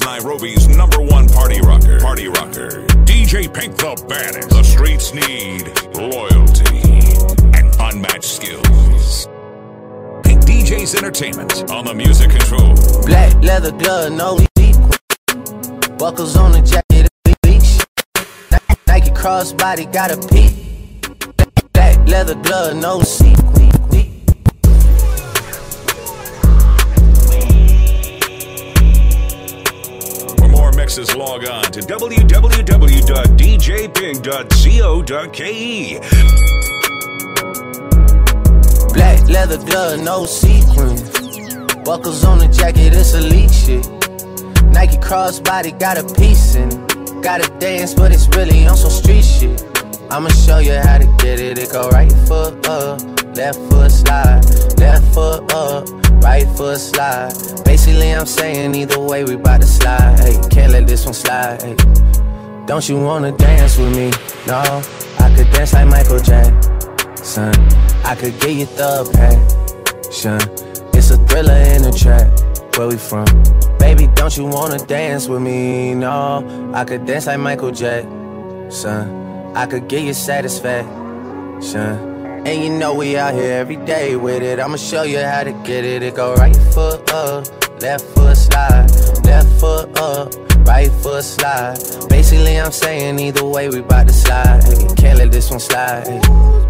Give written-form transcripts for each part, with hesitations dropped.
Nairobi's #1 party rocker. DJ Pink the baddest. The streets need loyalty and unmatched skills. Pink DJ's Entertainment on the music control. Black leather glove, no sequin. Buckles on the jacket, elite shit. Nike crossbody got a peak. Black leather glove, no sequin. Mixes, log on to www.djpink.co.ke. Black leather glove, no sequins. Buckles on the jacket, it's elite shit. Nike crossbody got a piece in it. Gotta dance, but it's really on some street shit. I'ma show you how to get it. It go right foot up, left foot slide, left foot up, right foot slide. Basically I'm saying either way we bout to slide. Hey, can't let this one slide. Hey, don't you wanna dance with me? No, I could dance like Michael Jackson. I could get you the passion. It's a thriller in the track. Where we from? Baby, don't you wanna dance with me? No, I could dance like Michael Jackson. I could give you satisfaction. And you know we out here every day with it. I'ma show you how to get it. It go right foot up, left foot slide, left foot up, right foot slide. Basically I'm saying either way we bout to slide. Hey, can't let this one slide. Hey.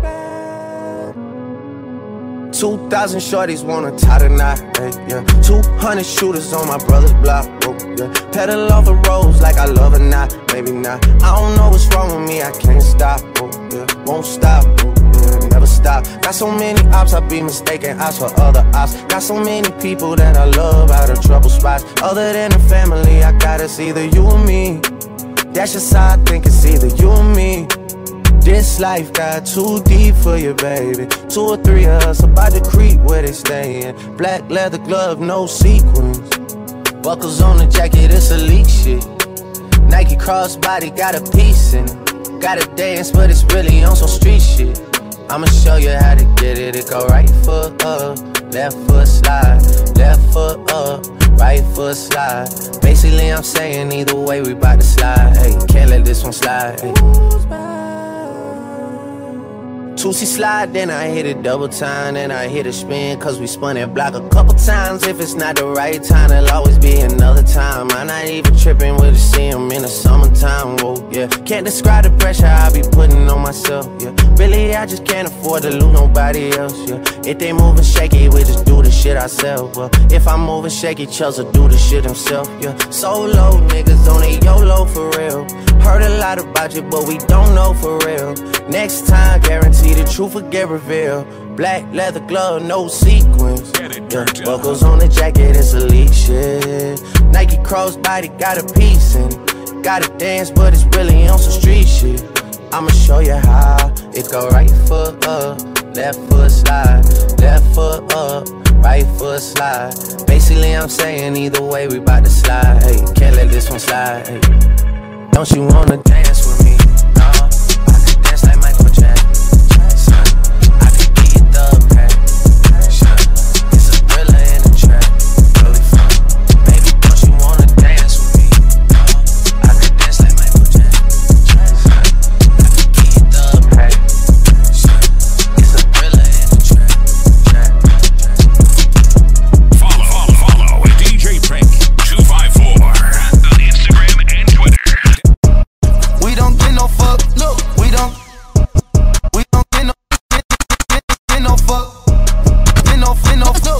2,000 shorties wanna tie the knot, hey, yeah. 200 shooters on my brother's block, oh, yeah. Pedal off the roads like I love or not, maybe not. I don't know what's wrong with me, I can't stop, oh, yeah. Won't stop, oh, yeah. Never stop. Got so many ops, I be mistaken ops for other ops. Got so many people that I love out of trouble spots. Other than the family, I got it's either you or me. That's just how I think it's either you or me. This life got too deep for you, baby. 2 or 3 of us about to creep where they stayin'. Black leather glove, no sequins. Buckles on the jacket, it's elite shit. Nike crossbody got a piece in it. Gotta dance, but it's really on some street shit. I'ma show you how to get it. It go right foot up, left foot slide, left foot up, right foot slide. Basically I'm saying either way we bout to slide. Hey, can't let this one slide. Hey. 2C slide, then I hit it double time, then I hit a spin, cause we spun that block a couple times. If it's not the right time, there'll always be another time. I'm not even tripping, we'll just see him in the summertime, whoa, yeah. Can't describe the pressure I be putting on myself, yeah. Really, I just can't afford to lose nobody else, yeah. If they moving shaky, we just do the shit ourselves, well. If I'm moving shaky, Chelsea do the shit himself, yeah. Solo niggas on a YOLO for real. Heard a lot about you, but we don't know for real. Next time, guarantee the truth will get revealed. Black leather glove, no sequins. Yeah, buckles on the jacket, it's elite shit. Nike crossbody got a piece in it. Gotta dance, but it's really on some street shit. I'ma show you how. It go right foot up, left foot slide, left foot up, right foot slide. Basically I'm saying either way we bout to slide. Hey, can't let this one slide. Hey. Don't you wanna dance with me? No, I could dance like Michael Jackson. I could give you the passion. It's a thriller in the track. Where we from? Baby, don't you wanna dance with me? No, I could dance like Michael Jackson. I could give you the passion. It's a thriller in the track. Follow DJ Pink 254 on Instagram and Twitter. We don't get no fuck, no, we don't get no fuck, get no no.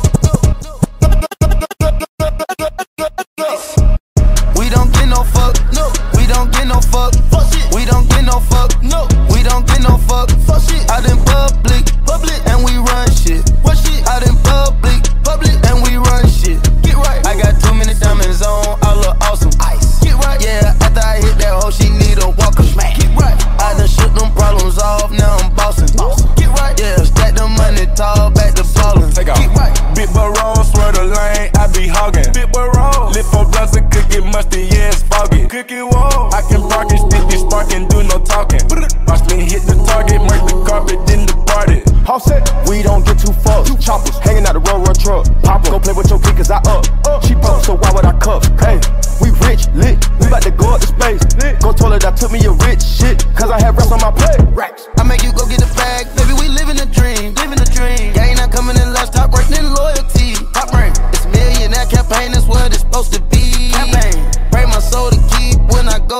We don't get no fuck, no, we don't get no fuck, we don't get no fuck, no, we don't get no fuck, out in public, and we run shit, out in public, and we run shit, get right. I got too many diamonds on, I look awesome, ice, get right, yeah, after I hit that hoe, she need a walker, get right. I done shook them problems off, now I'm bossing, get right, yeah, stack the money tall, back to ballin', take off. Get right. Big boy roll, swear the lane, I be hogging. Big boy roll, lift for blunts and cookie musty, yeah, it's foggy. Cookie wall, I can park and stick this spark and do no talking. Watch me hit the target, mark the carpet, then depart it. Offset, we don't get too fucked. Choppers hanging out the road truck. Pop go play with your kid cause I up. She broke, so why would I cuff? Hey,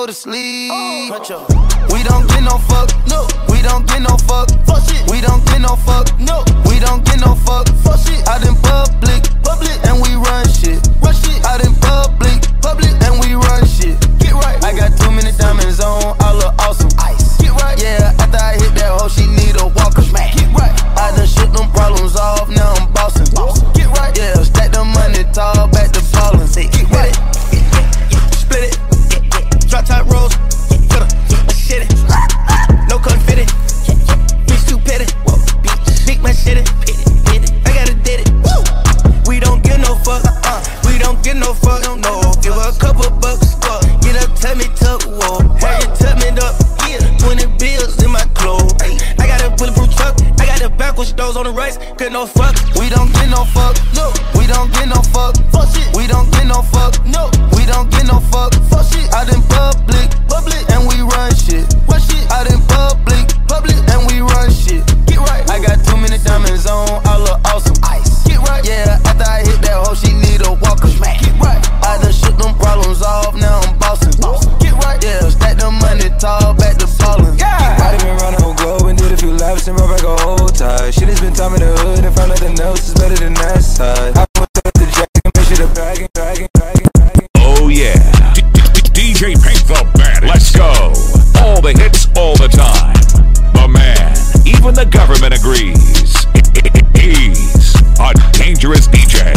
to sleep. We don't get no fuck, no. We don't get no fuck, fuck shit. We don't get no fuck, no. We don't get no fuck, fuck shit. Out in public, and we run shit. Out in public, and we run shit. Get right. I got too many diamonds on, I look awesome. Ice. Get right. Yeah, after I hit that hoe, she need a walker. Get right. I done shook them problems off, now I'm bossing. Get right. Yeah, stack the money tall, back to ballin'. Get right. Split it. Drop top rolls. Shit it. No confetti. Bitch too petty. Big man shit it. I gotta did it. We don't give no fuck. We don't give no fuck. No. Give her a couple bucks. Get up, tell me tough. Whoa. Have you tell me up? 20 bills in my clothes. I got a bulletproof truck. I got the backwards doors on the right. Get no fuck. We don't get no fuck. No. We don't get no fuck. Fuck shit. We don't get no fuck. No. We don't get no fuck. Fuck shit. Out in public, and we run shit. What shit? Out in public, and we run shit. Get right. I got too many diamonds on, I look awesome. Ice. Get right. Yeah, after I hit that hoe, she need a walker. Get right. I done shook them problems off, now I'm bossing. Get right. Yeah, stack the money tall, back to ballin'. Yeah. I done been around the whole globe and did a few laps and brought back a whole tie. Shit has been time in the hood and found nothing else is better than that side. I put the jacket and make sure the bagging. Oh yeah, DJ Pink the Baddest. Let's go. All the hits, all the time. The man, even the government agrees. He's a dangerous DJ.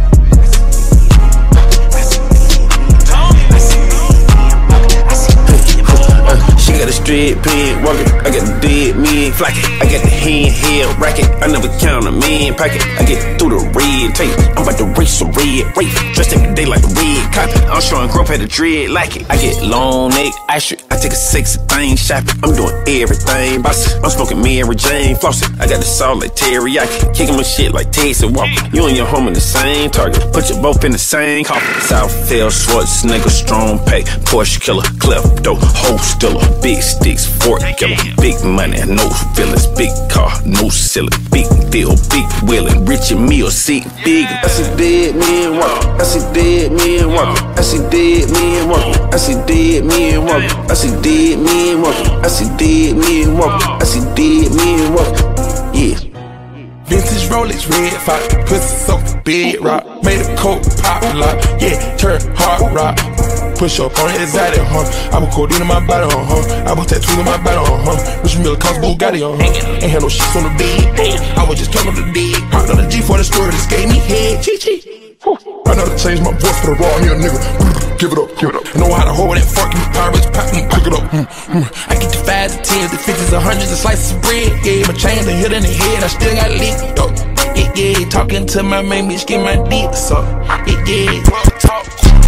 She got a straight pin walking, I got the dead men flocking. I got the handheld racket, I never count a man pocket. I get through the red tape, I'm about to race a red rape. Dressed every day like the red carpet. I'm showing growth at the dread like it. I get long neck, ice strip, I take a sexy thing shopping. I'm doing everything, boss. I'm smoking Mary Jane flossing. I got the salt like teriyaki, kicking my shit like Tyson Walker. You and your home in the same target, put you both in the same coffin. Southfield, Schwarzenegger, strong pay, Porsche killer, klepto, whole stiller. Big sticks, fork killer, big money, no feelings, big car, no ceiling, big deal, big wheeling, rich and meal, seat big. I see dead men walking, I see dead men walking, I see dead men walking, I see dead men walking, I see dead men walking, I see dead men walking, I see dead men walking, yeah. Vintage Rolex, red fox, pussy soaked, big rock. Made a coat pop lock, yeah, turn hard rock. Push up on exotic, I put codeine in my body, I put tattoos on my body, Rich Miller cost Bugatti, Ain't had no shit on the bed, I was just turn on the dead. Hopped on the G for the story, this gave me head, chi-chi. I know to change my voice for the raw, I'm here, nigga. Give it up, give it up. I know how to hold that fucking pirates, pick it up. I get the 5s, the 10s, the 50s, the 100s, the slices of bread. Yeah, my chain, the hit in the head, I still got lit. Yeah, talking to my main bitch, get my dick sucked. Yeah, talk.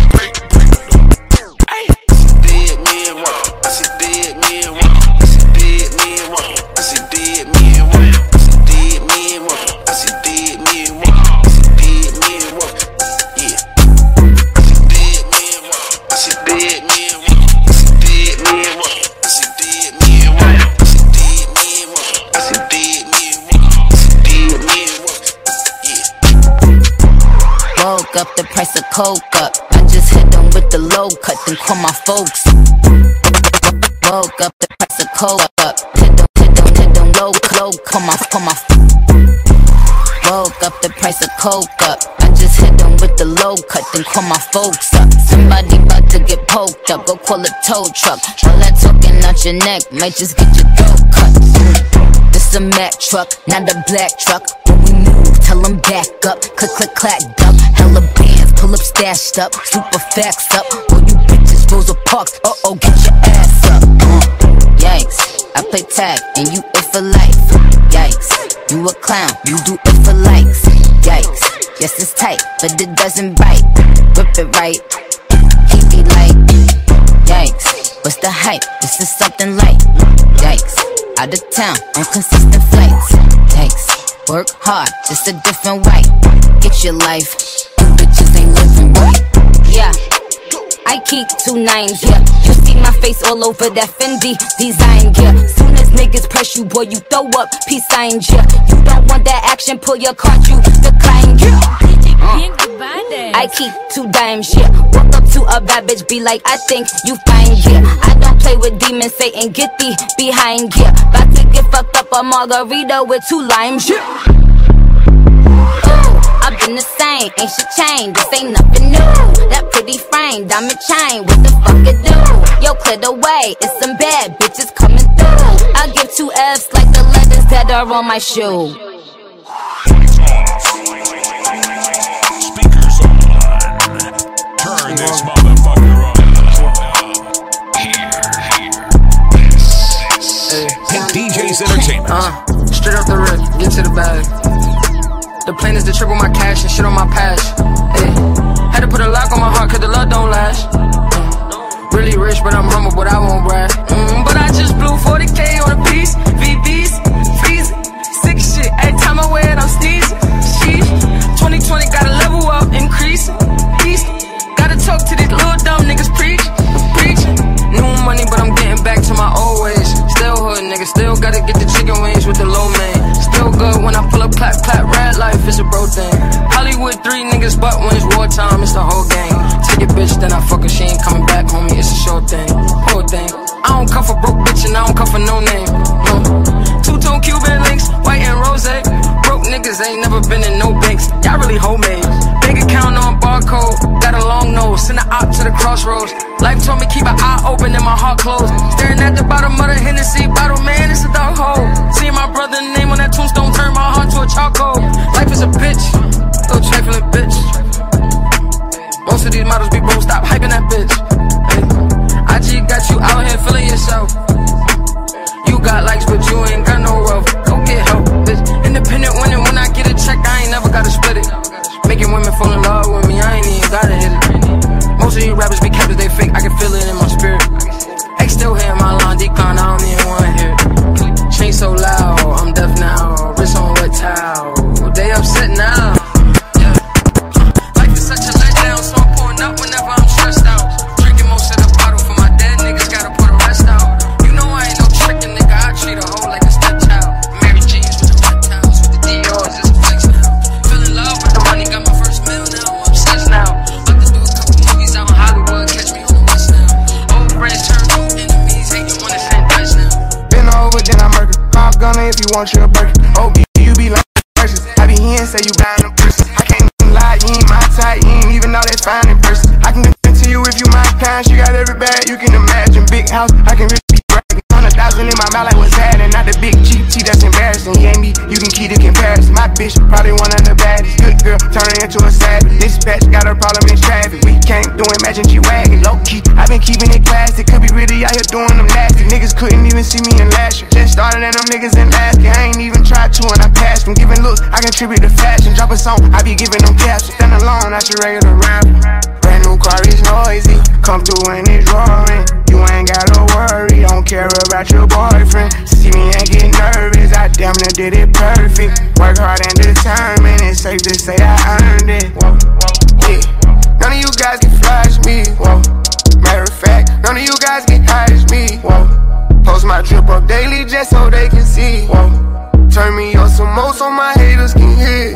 Up the price of coke up. I just hit them with the low cut, then call my folks. Woke up the price of coke up. Hit them low, call my. Woke up the price of coke up. I just hit them with the low cut, then call my folks up. Somebody about to get poked up, go call a tow truck. All that talking out your neck might just get your throat cut. This a Mack truck, not a black truck. When we move, tell them back up. Click, click, clack, duck. Hella bands, pull up, stashed up. Super facts up. All you bitches, Rosa Parks. Uh-oh, get your ass up. Yikes, I play tag and you it for life. Yikes, you a clown, you do it for likes. Yikes, yes it's tight, but it doesn't bite. Whip it right, he be like, yikes, what's the hype? This is something light. Yikes, out of town on consistent flights. Yikes, work hard, just a different way. Get your life, you bitches ain't living right. Yeah, I keep 2 9s, yeah. You see my face all over that Fendi design, yeah. Soon as niggas press you, boy, you throw up peace signs, yeah. You don't want that action, pull your card, you decline, yeah. I I keep 2 dimes, yeah. Walk up to a bad bitch, be like, I think you fine, yeah. I don't play with demons, Satan, get thee behind, yeah. About to get fucked up a margarita with 2 limes, yeah. I've been the same, ain't shit changed, this ain't nothing new. That pretty frame, diamond chain, what the fuck it do? Yo, clear the way, it's some bad bitches coming through. I give 2 F's like the letters that are on my shoe. Speakers on. Turn this motherfucker on. Here. DJ's Entertainment. Straight off the rip, get to the bag. The plan is to triple my cash and shit on my patch. Had to put a lock on my heart cause the love don't last. Really rich but I'm humble but I won't brag. But I just blew 40K on a piece. VVs, freeze, sick shit. Every time I wear it I'm sneezing. Sheesh. 2020 gotta level up, increase. Peace. Gotta talk to these little dumb niggas preaching. New money but I'm getting back to my old ways. Still hood nigga, still gotta get the chicken wings with the low man. Still good when I pull up clap, red life is a bro thing. Hollywood 3 niggas, but when it's wartime, it's the whole gang. Take a bitch, then I fuck her, she ain't coming back, homie, it's a short thing. Whole thing. I don't come for broke bitch and I don't come for no name. Two-tone Cuban links, white and rose. Broke niggas ain't never been in no banks. Y'all really homemade. Bank account on barcode, got a long nose, send a op to the crossroads. Life told me keep an eye open and my heart closed. Staring at the bottom of the Hennessy bottle, man, it's a dark hole. Seeing my brother's name on that tombstone turn my heart to a charcoal. Life is a bitch, little trifling bitch. Most of these models be broke, stop hyping that bitch. Hey. IG got you out here feeling yourself. You got likes but you ain't got no wealth. Go get help, bitch. Independent winning, when I get a check I ain't never gotta split it. Making women fall in love with me, I ain't even gotta hit it. Most of these rappers be kept as they fake, I can feel it in my spirit. X still hearing my line decline, I don't even wanna hear it. Chain so loud, I'm deaf now. Wrist on wet towel, they upset now. Yeah. Life is such a letdown, so I'm pouring up whenever I'm stressed out. Drinking most of the bottle for my dead niggas, gotta put the rest out. You know I ain't no trickin' nigga, I treat a hoe like a stepchild. Mary Jeans with the reptiles, with the Dior's, it's a flex now. Fell in love with the money, got my first meal now, I'm obsessed now. About to do a couple movies out in Hollywood, catch me on the west now. Old friends turn new enemies, hating when it's in Dutch now. Been over, then I murder. I'm gonna if you want your burger. Oh, you be like verses. I be here and say you buying them purses. I can't even lie, you ain't my type, you ain't even know that fine in person. I can get to you if you my kind. She got every bag you can imagine. Big house, I can really be bragging. 100,000 in my mouth like what's happening. Not the big GT, that's embarrassing. He ain't me, you can keep the comparison. My bitch, probably one of the baddest. Good girl, turning into a savage. This bitch got a problem in traffic. We can't do Imagine G-Wagon. Low key, I been keeping it classy. Could be really out here doing them nasty. Niggas couldn't even see me in last year. Just started and them niggas in last year. I ain't even tried to and I passed from giving looks. I contribute to fashion. Drop a song, I be giving them captions. Stand alone, not your regular rapper. Brand new car is noisy. Come through and it's roaring. You ain't gotta worry, don't care about your boyfriend. See me and get nervous, I damn near did it perfect. Work hard and determined, it's safe to say I earned it. Whoa, yeah. None of you guys can flash me. Whoa. Matter of fact, none of you guys can hide me. Whoa. Post my drip up daily just so they can see. Whoa. Turn me up some more so my haters can hear.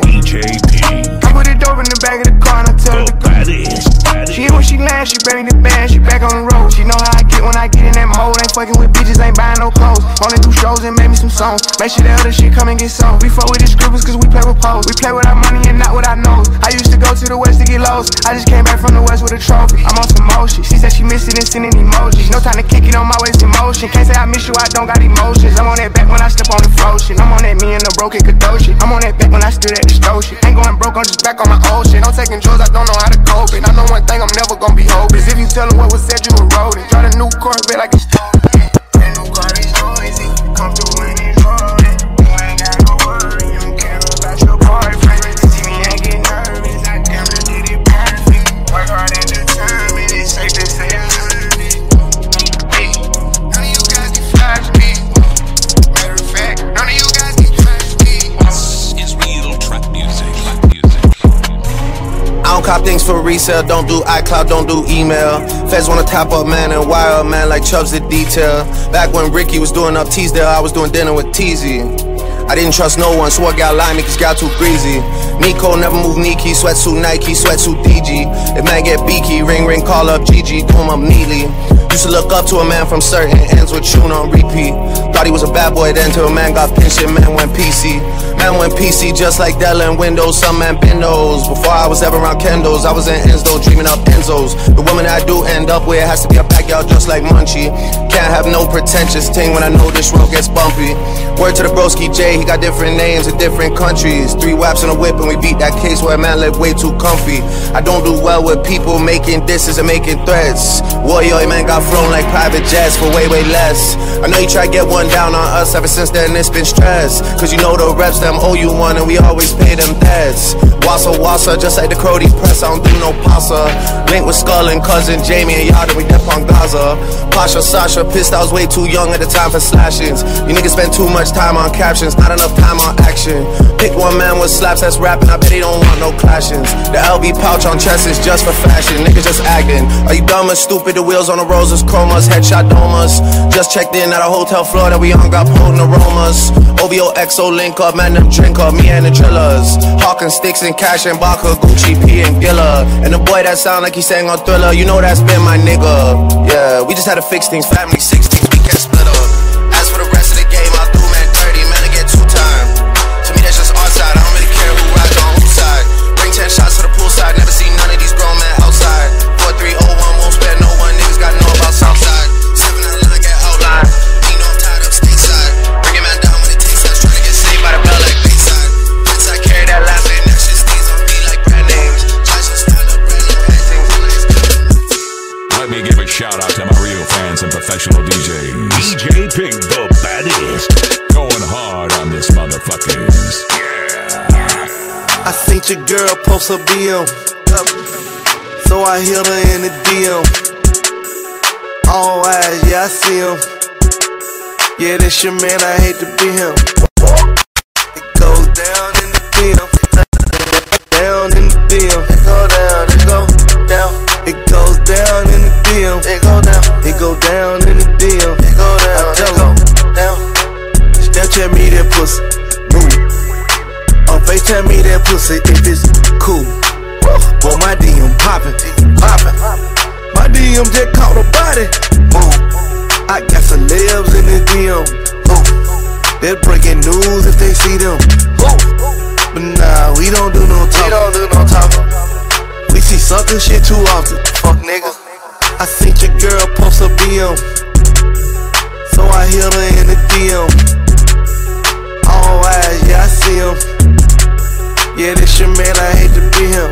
DJP. I put it dope in the back of the car and I tell her to go. She hit when she lands, she bring the band, she back on the road. She know how I get when I get in that mode. Ain't fucking with bitches, ain't buying no clothes. Only do shows and make me some songs. Make sure the other shit come and get sold. We fuck with the scribbles cause we play with pose. We play with our money and not with our nose. I used to go to the west to get lost. I just came back from the west with a trophy. I'm on some motion. She said she missed it and sending emojis. No time to kick it on my waist in motion. Can't say I miss you, I don't got emotions. I'm on that back when I step on the flow shit. I'm on that me and the broken Kadoshi. I'm on that back when I stood at the stove shit. Ain't going broke, I'm just back on my old shit. No taking drugs, I don't know how to cope it. I know one thing, I'm never gonna be hopeless. If you tell her what was said, you a rodent. Try the new Corvette like it's stolen. Brand new car is noisy. Come through and it's rolling. You ain't got no worry, you don't care about your boyfriend. See me and get nervous, I damn near did it perfect. Work hard and determined, it's safe to say I earned it. Hey, none of you guys can flash me. Matter of fact, none of you guys can flash me. This is real trap music. I don't cop things for resale, don't do iCloud, don't do email. Feds wanna top up, man, and wire up, man, like Chubbs did detail. Back when Ricky was doing up Teasdale, I was doing dinner with Teezy. I didn't trust no one, so I got line, niggas got too greasy. Nico never move Nike, sweatsuit Nike, sweatsuit DG. If man get beaky, ring ring, call up GG, do him up neatly. Used to look up to a man from certain ends with tune on repeat. Thought he was a bad boy then till a man got pinched and man went PC. Man went PC just like Dell and Windows, some man been those. Before I was ever around Kendos, I was in Enzo, dreaming up Enzos. The woman I do end up with has to be a backyard just like Munchie. Can't have no pretentious ting when I know this road gets bumpy. Word to the broski J, he got different names in different countries. 3 whaps on a whip and we beat that case where a man lived way too comfy. I don't do well with people making disses and making threats. Warrior, man got flown like private jets for way, way less. I know you try to get one down on us, ever since then it's been stress. Cause you know the reps, them owe you one and we always pay them debts. Wassa, just like the Crody press, I don't do no pasta. Link with Skull and cousin Jamie and y'all, then we dep on Gaza. Pasha, Sasha, pissed I was way too young at the time for slashings. You niggas spend too much time on captions, not enough time on action. Pick one man with slaps that's rapping, I bet he don't want no clashings. The LB pouch on chest is just for fashion, niggas just acting. Are you dumb or stupid? The wheels on the roses, chromas, headshot domas. Just checked in at a hotel floor that we on, got potent aromas. OVO XO link up, man, them drink up, me and the drillers. Hawking sticks and cash and Baka, Gucci, P and Gilla. And the boy that sound like he sang on Thriller, you know that's been my nigga. Yeah, we just had to fix things, family 16, we can't split up. As for the rest of the game, I'll do man dirty, man, I get 2 time. To me that's just our side, I don't really care who rides on whose side. Bring 10 shots to the poolside, never seen none of these grown men outside. 4301, won't spare no one, niggas gotta know about Southside. 799, get outline, ain't no I'm tied up stateside. Bring a man down when it takes us, trying to get saved by the bell like Bayside. Inside carry that last name, that shit stays on me like brand names. Try to stand up, brand new paintings. Let me give a shout out to my real fans and professional DJs. DJ Pink, the baddest. Going hard on this motherfuckers. Yeah. I seen your girl post her BM, so I hit her in the DM. All eyes, yeah, I see him. Yeah, this your man, I hate to be him. It goes down in the DM. Down in the DM. It go down, it go down. It goes down in the DM. It go down. It go down in the DM. It go down. I tell her down. Snapchat me that pussy. FaceTime me that pussy if it's cool. Boy, my DM poppin'. My DM just caught a body. I got celebs in the DM. They're breaking news if they see them. But nah, we don't do no talking. We see sucker shit too often. Fuck nigga. I seen your girl post a BM, so I hit her in the DM. All eyes, yeah, I see him. Yeah, this your man, I hate to be him.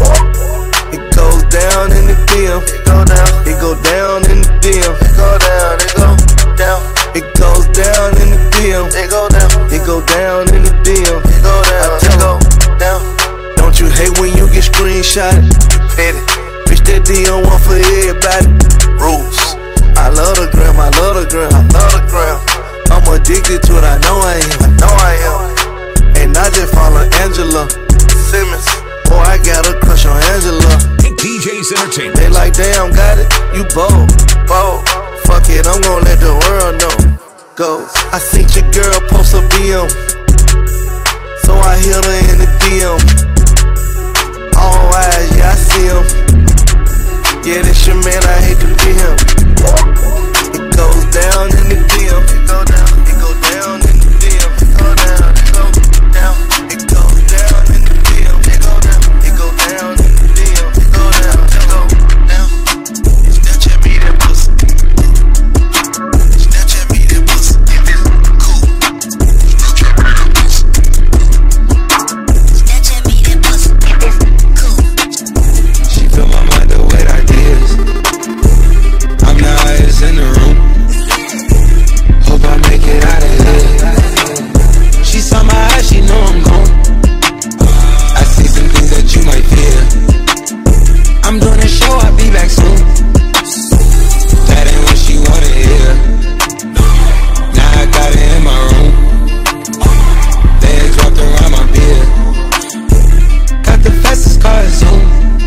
It goes down in the DM. It go down. It go down in the DM. It go down. It go down. It goes down in the DM. It go down. It go down in the DM. It go down. I tell go down. Don't you hate when you get screenshotted? Petty. Bitch, that DM one for everybody. Rules. I love the gram. I love the gram. I love the gram. I'm addicted to it. I know I am. I know I am. And I just follow Angela Simmons. Boy, I got a crush on Angela. DJ's Entertainment. They like, damn, got it. You bold. Fuck it, I'm gon' let the world know. Go. I seen your girl post a BM, so I hit her in the DM. All eyes, yeah, I see him. Yeah, this your man, I hate to be him. It goes down in the DM. It go down. It go down in the DM. It go down. It go down. It goes down in the DM. It go down. It go down in the DM. It go down. It go down. Snapchat me that pussy. Snapchat me that pussy. If it's cool. Snapchat me that pussy. Snapchat me that pussy. If it's cool. She fill my mind up with ideas. I'm the highest in the room. Hope I make it out of here. She saw my eyes, she know I'm gone. I see some things that you might fear. I'm doing a show, I'll be back soon. That ain't what she wanna hear. Now I got it in my room. Legs wrapped around my beard. Got the fastest car, Zoom.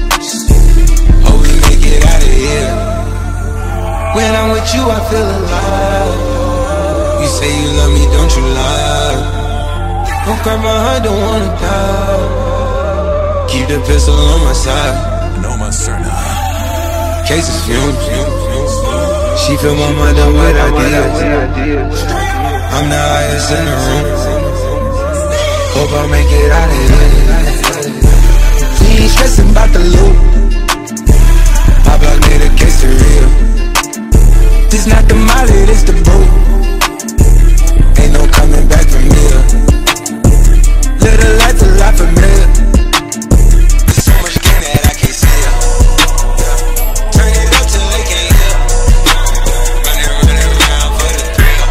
Hope we make it out of here. When I'm with you, I feel alive. You say you love me, don't you lie? Don't cry my heart, don't wanna die. Keep the pistol on my side. No Maserna. Cases fumes. She fill my mind up with ideas. I'm the highest in the room. Hope I make it out of here. We ain't stressing about the loot. My block made a case to real. This not the molly, this the boot. Ain't no coming back from here. Live the life a lot familiar. There's so much game that I can't see it. Turn it up till they can't hear. Running around for the thrill.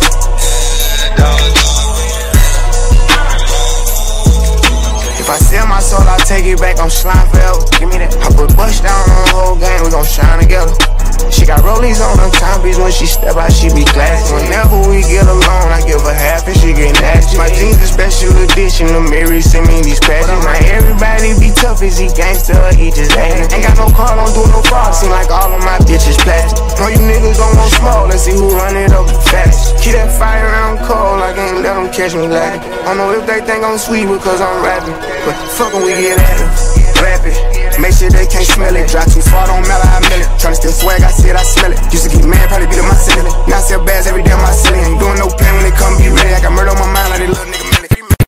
If I sell my soul, I'll take it back, I'm slime forever. Give me that. I put bust down on the whole game, we gon' shine together. She got rollies on them timbies, when she step out, she be glassy. Whenever we get alone, I give her half and she get nasty. My jeans a special edition, the mirror send me these patches. Now everybody be tough, is he gangster or he just actin'? Ain't got no car, don't do no fraud, seem like all of my bitches plastic. Know you niggas don't want smoke, let's see who run it up the fastest. Keep that fire around cold, I can't let them catch me lacking. I don't know if they think I'm sweet because I'm rapping, but fuck when we get at it. Rap it, make sure they can't smell it. Drop too far, don't matter, I mill it. Tryna steal swag, I see it, I smell it. Used to get mad, probably beat up my ceiling. Now I sell bags every day on my ceiling. Ain't doing no pain when they come be ready. I got murder on my mind like they little nigga minute.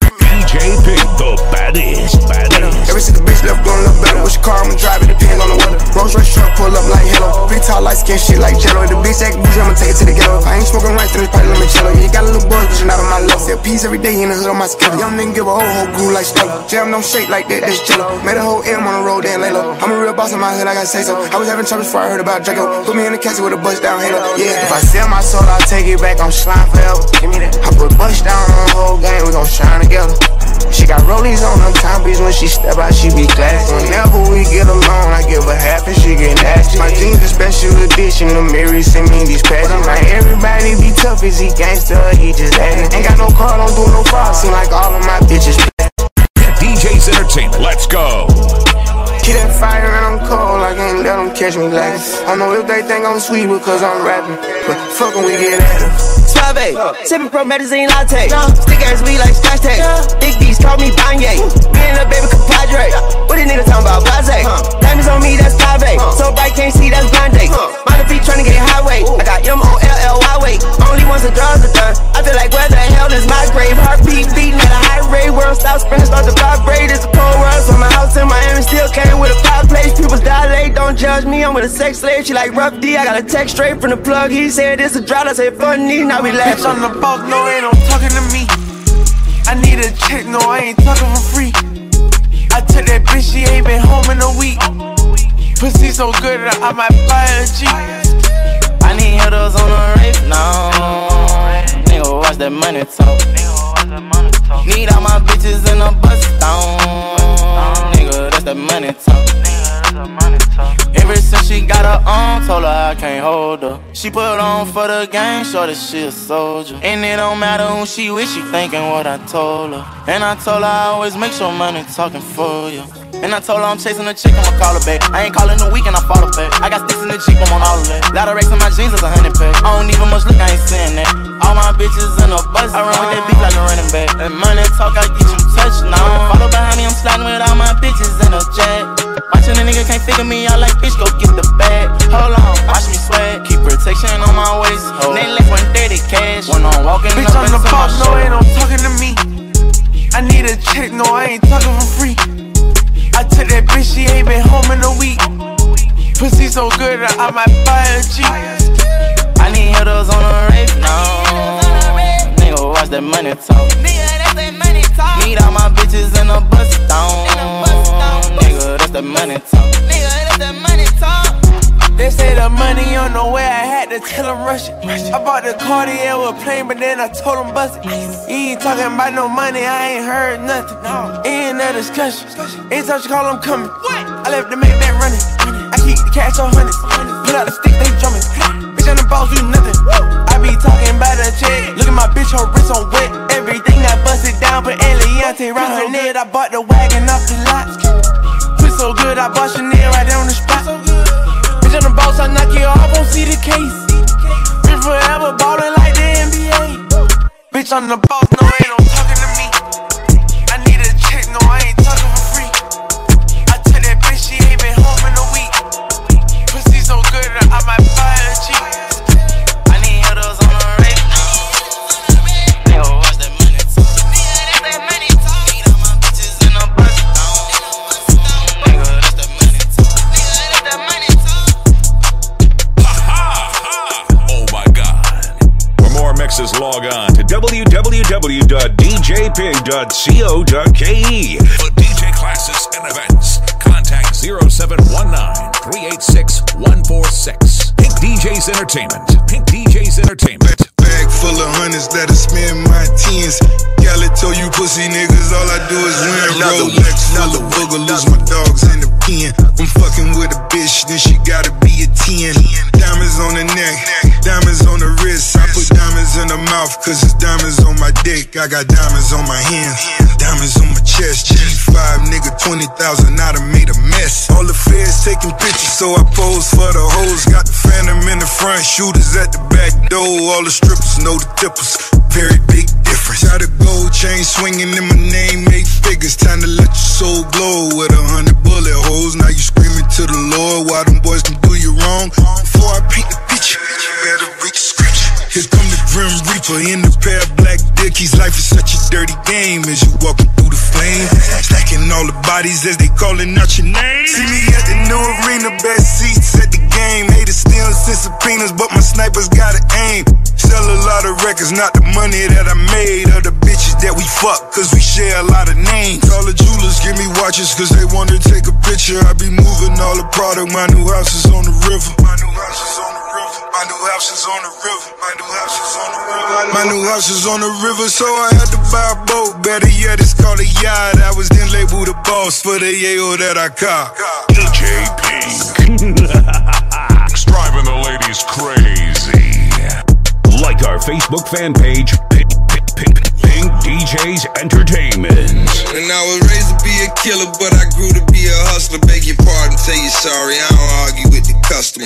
DJ Pink, the baddest. Every single bitch left doing a little better. Which car I'ma drive, it depends on the weather. Rolls Royce truck pull up like hello. Big tall, light skin shit like jello. If the bitch act bougie, I'ma take it to the ghetto. If I ain't smoking right, then it's probably limoncello. Yeah, you got a little buzz, but you're not on my level. Sell peas every day in the hood on my schedule. Young nigga give a whole groove like Stella. Jam don't shake like that, that's jello. Made a whole M on the road, then lay low. I'm a real boss in my hood, I gotta say so. I was having trouble before I heard about Draco. Put me in the casket with a bust down halo. Yeah, if I sell my soul, I'll take it back, I'm slime forever. Give me that. I put bust down on the whole game, we gon' shine together. She got rollies on them timbies, when she step out, she be classy. Whenever we get alone, I give her half and she get nasty. My jeans a special edition, the mirror send me these patches. Now everybody be tough, is he gangster or he just actin'? Ain't got no car, don't do no fraud, seem like all of my bitches DJ's Entertainment, let's go. Keep that fire and I'm cold, I can't let them catch me lacking. I don't know if they think I'm sweet because I'm rapping, but fuck when we get at it. Suave, sippin' promethazine latte. Stick ass weed like scotch tape. Big D's call me Kanye. Me and the baby compadre. What these niggas talking about? Blase. Diamonds on me, that's Pave. So bright, can't see, that's blind date. Minor feet tryna get highway. I got M-O-L-L-Y weight. Only ones that drugs are done. I feel like where the hell is my grave? Heartbeat beating at a high rate. World stops spinning, start to vibrate. It's a cold world, so my house in Miami still came with a fireplace. People dilate, don't judge me. I'm with a sex slave. She like Rough D. I got a text straight from the plug. He said it's a drought. I said funny. Now we Bitch, I'm the boss, no, ain't no talking to me. I need a check, no, I ain't talking for free. I took that bitch, she ain't been home in a week. Pussy so good that I might buy a Jeep. I need hitters on the race now. Nigga, watch that money talk. Need all my bitches in a bus down. Nigga, that's that money talk. Ever since she got her on, told her I can't hold her. She put on for the game, show that she a soldier. And it don't matter who she with, she thinking what I told her. And I told her I always make sure money talking for you. And I told her I'm chasing a chick, I'ma call her back. I ain't calling the weekend, I follow back. I got sticks in the Jeep, I'm on all of that. Lot of racks in my jeans, it's 100 pack. I don't even much look, I ain't saying that. All my bitches in a bus, I run with that beat like a running back. And money talk, I get you touched now. Follow behind me, I'm sliding with all my bitches in a jet. Watching a nigga can't figure me out like bitch, go get the bag. Hold on, watch me sweat. Keep protection on my waist. They left 130 cash. When I'm walking bitch, up I'm the into boss, my no, ain't no talking to me. I need a check, no, I ain't talking for free. I took that bitch, she ain't been home in a week. Pussy so good that I might buy a Jeep. I need hitters on the race now. Nigga, watch that money talk. Need all my bitches in a bus down. Nigga, that's that money talk. They say the money on the way, I had to tell them rush it. I bought the Cartier with a plane, but then I told them bust it. You ain't talking about no money, I ain't heard nothing. Ain't no discussion. Anytime she call, I'm coming. I left the Maybach running. I keep the cash on hundreds. Pull out the stick, they drumming. Bitch, I'm the boss, do nothing. I be talking about a check. Look at my bitch, her wrist on wet. Everything I busted down, but Eliante round her neck. I bought the wagon off the lot. Twist so good, I bought Chanel right there on the spot. Bitch, I'm the boss, I knock you off, won't see the case. Bitch, forever ballin' like the NBA. Bitch, I'm the boss, no, ain't no talking to me. Classes, log on to www.djpig.co.ke. For DJ Classes and events, contact 0719-386-146. Pink DJs Entertainment. Pink DJs Entertainment. Bag full of hundreds that I spend my tens. Gala told you pussy niggas, all I do is win. Rolex full of booger, lose my dogs in the pen. I'm fucking with a bitch, then she gotta be a 10. Diamonds on the neck, diamonds on the wrist. I put diamonds in the mouth, cause it's diamonds on my dick. I got diamonds on my hands, diamonds on my chest. G5 nigga, 20,000, I done made a mess. All the feds taking pictures, so I pose for the hoes. Got the phantom in the front, shooters at the back door. All the strippers know the tippers, very big difference. Got a gold chain swinging in my name, 8 figures. Time to let your soul glow with 100 bullet holes. Now you screaming to the Lord, why them boys can do you wrong. Before I paint the picture, you better read the scripture. Here come the Grim Reaper in the pair of black dickies. Life is such a dirty game as you walking through the flame. Stacking all the bodies as they calling out your name. See me at the new arena, best seats at the game. Haters still send subpoenas, but my snipers gotta aim. Sell a lot of records, not the money that I made, or the bitches that we fuck, cause we share a lot of names. All the jewelers give me watches, cause they want to take a picture. I be moving all the product, my new house is on the river. My new house is on the river. My new house is on the river. My new house is on the river. My new house is on the river, so I had to buy a boat. Better yet, it's called a yacht. I was then labeled the boss for the yayo that I caught. DJ Pink. Driving the ladies crazy. Like our Facebook fan page, Pink DJs Entertainment. And I was raised to be a killer, but I grew to be a hustler. Beg your pardon, tell you sorry, I don't argue with the customer.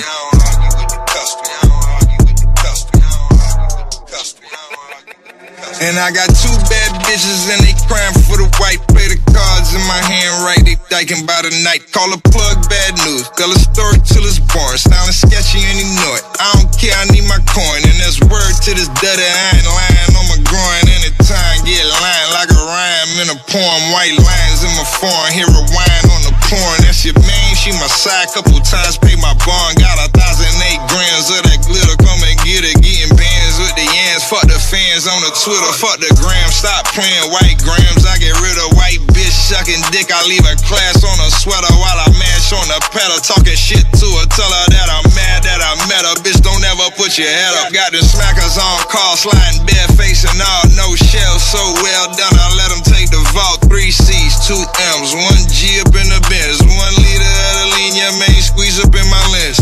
And I got 2 bad bitches and they crying for the white. Play the cards in my hand right, they diking by the night. Call a plug bad news, tell a story till it's boring. Sounding sketchy and you know it, I don't care, I need my coin. And that's word to this dirty, I ain't lying on my groin. Anytime get lying like a rhyme in a poem. White lines in my foreign, hear a whine on the porn. That's your main, she my side, couple times pay my bond. Got 1,008 grams of that glitter, come and get it. Getting bands with the yams, fuck the fans on the Twitter. Fuck the gram, stop playing white grams. I get rid of white bitch sucking dick. I leave a class on a sweater while I mash on the pedal. Talking shit to her, tell her that I'm mad that I met her. Bitch, don't ever put your head up. Got the smackers on call, sliding bare facing all no shells. So well done, I let them take the vault. 3 C's, 2 M's, 1 G up in the Benz, 1 liter of the lean, your main squeeze up in my lens.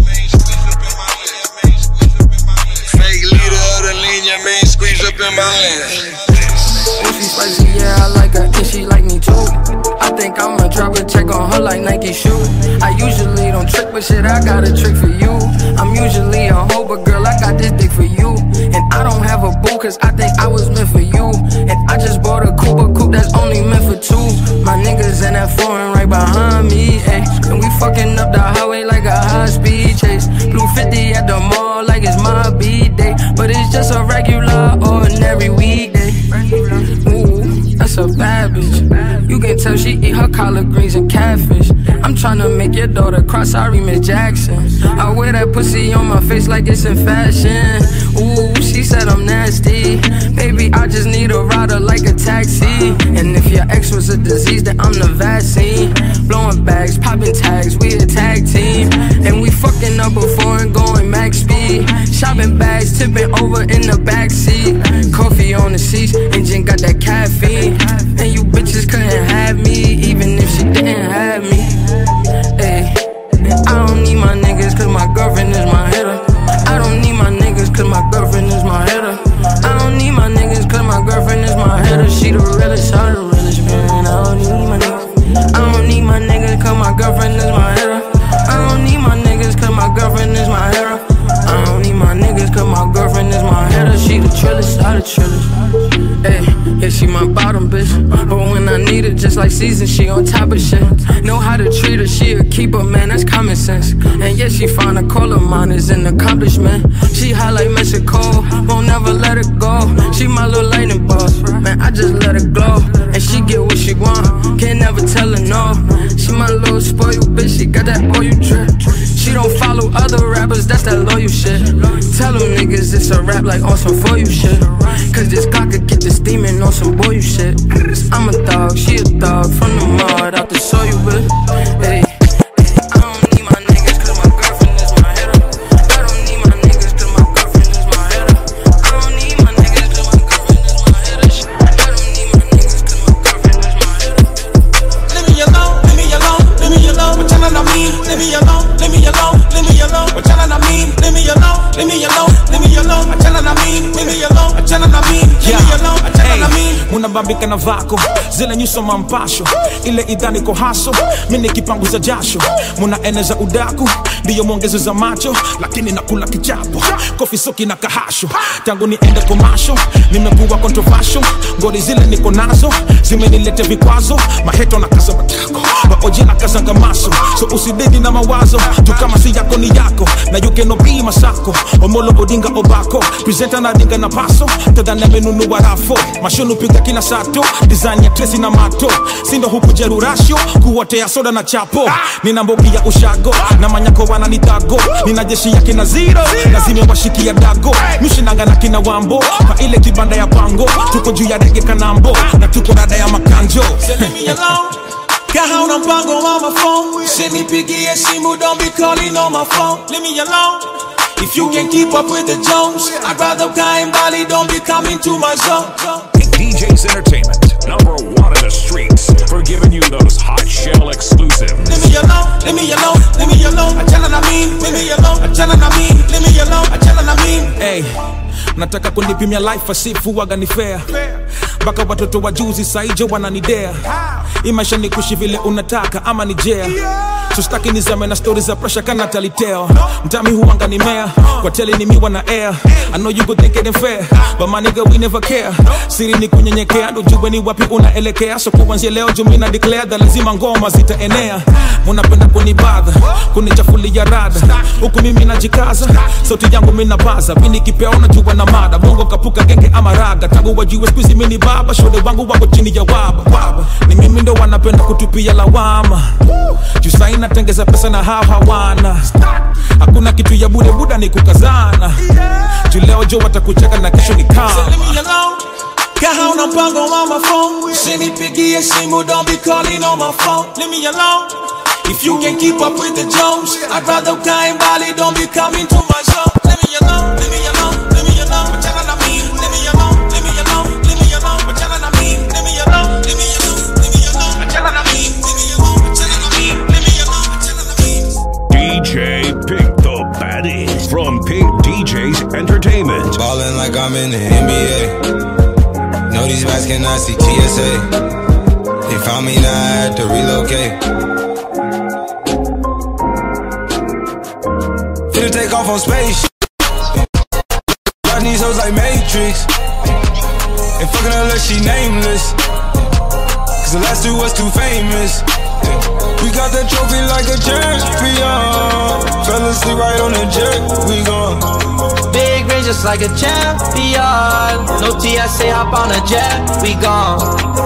Fake leader of the lean, your main squeeze up in my lens. If she spicy, yeah, I like her, and she like me too. I think I'ma drop a check on her like Nike shoe. I usually don't trick, but shit, I got a trick for you. I'm usually a hoe, but girl, I got this dick for you. And I don't have a boo, cause I think I was meant for you. And I just bought a coupe that's only meant for 2. My niggas in that foreign right behind me, ayy. And we fucking up the highway like a high-speed chase. Blue 50 at the mall like it's my B-day. But it's just a regular, ordinary weekday. Ooh, that's a bad bitch. You can tell she eat her collard greens and catfish. I'm tryna make your daughter cry, sorry Miss Jackson. I wear that pussy on my face like it's in fashion. Ooh, she said I'm nasty. Baby, I just need a rider like a taxi. And if your ex was a disease, then I'm the vaccine. Blowing bags, popping tags, we a tag team. And we fucking up before and going max speed. Shopping bags, tipping over in the backseat. Coffee on the seats, engine got that caffeine. And you bitches couldn't have me, even if she didn't have me. Ay. I don't need my niggas cause my girlfriend is my hitter. I don't need my niggas cause my girlfriend is my hitter. I don't need my niggas cause my girlfriend is my hitter. She the realest, I the realest, man. I don't need my niggas. I don't need my niggas cause my girlfriend is my hitter. I don't need my niggas cause my girlfriend is my hitter. I don't need my niggas cause my girlfriend is my hitter. She the trillest, I the trillest. Ay, yeah, she my bottom bitch. But when I need it, just like season, she on top of shit. Know how to treat her, she a keeper, man, that's common sense. And yeah, she find a call of mine is an accomplishment. She hot like Mexico, won't never let her go. She my little lightning boss, man, I just let her glow. And she get what she want, can't never tell her no. She my little spoiled bitch, she got that oil drip. She don't follow Other rappers, that's that loyal shit. Tell them niggas it's a rap like on some for you shit. Cause this cock could get this demon on some boy you shit. I'm a dog, she a dog, from the mud out to show you with. Hey. Unabambika na vako zile nyuso mampasho ile idhani ko haso mimi kipanguza jasho muna eneza udaku ndiyo mwongezo za macho lakini nakula kichapo kofi soki na kahasho tangu niende komasho nimekuwa controversial ngori zile niko nazo zimenilete vikwazo maheto na kasa matako baoje na kasa ngamaso so usidedi na mawazo tu kama si yako ni yako na you cannot be masako omolo bodinga obako presenter na dinga na paso tadana menunu warafo mashonu piga kina sato design ya Tracy na mato sindo huku jerurasho kuotea soda na chapo nina mbogi ya ushago na manyako wana nitago nina jeshi ya kina zero lazime washikia dago mishinanga na kina wambo pa ile kibanda ya pango tuko juu ya dege kanambo na tuko rada ya makanjo Kaha una mpango on my phone. Send me picky and Simu, don't be calling on my phone. Leave me alone. If you can keep up with the Jones, I'd rather Kai and Bali, don't be coming to my zone. DJ's Entertainment, #1 in the streets, for giving you those hot shell exclusives. Leave me alone, leave me alone, leave me alone. I tell her I mean, leave me alone. I tell her I mean, leave me alone. I tell her I mean. Hey, nataka kunipimia life asifu waga ni fair. Baka watoto wa juzi saijo wananidea. Imaisha ni kushi vile unataka ama ni jea. So staki nizame na stories za pressure kana taliteo. Mtami huanga ni mea, kwa tele ni miwa na air. I know you go think it ain't fair, but my nigga we never care. Siri ni kunyenyekea, ndo jue ni wapi unaelekea. So kuanzia leo jumina declare that lazima ngoma zitaenea. Munapenda kunibadha, kunichafulia rada. Huku mimi najikaza, sauti yangu mina baza. Vini kipea unajua na mada, bongo kapuka genge ama raga. Tangu wajue squeezy mini baba, shode wangu wako chini ya waba. Ni mimi ndo wanapenda kutupia lawama. Jusai natengeza pesa na hawana. Hakuna kitu ya bure buda ni kukazana. Juleo jo watakucheka na kesho ni kama. Kaha una mpango on my phone. Send me picky and Simu, don't be calling on my phone. Leave me alone. If you can keep up with the Jones, I'd rather Kai and Bali, don't be coming to my zone. Leave me alone, leave me alone, leave me alone. What y'all I mean? Leave me alone, leave me alone, leave me alone. What y'all I mean? Leave me alone, leave me alone, leave me alone. What y'all I mean? Leave me alone, what y'all I mean? Leave me alone, what y'all I mean? DJ Pink the Baddest from Pink DJ's Entertainment. Ballin' like I'm in the NBA. Know these guys cannot see TSA. They found me, now I had to relocate. Finna take off on space. Got these hoes like Matrix. Ain't fucking unless she nameless. Cause the last two was too famous. We got that trophy like a champion. Fell asleep right on the jet, we gone. Big range just like a champion. No TSA, hop on a jet, we gone.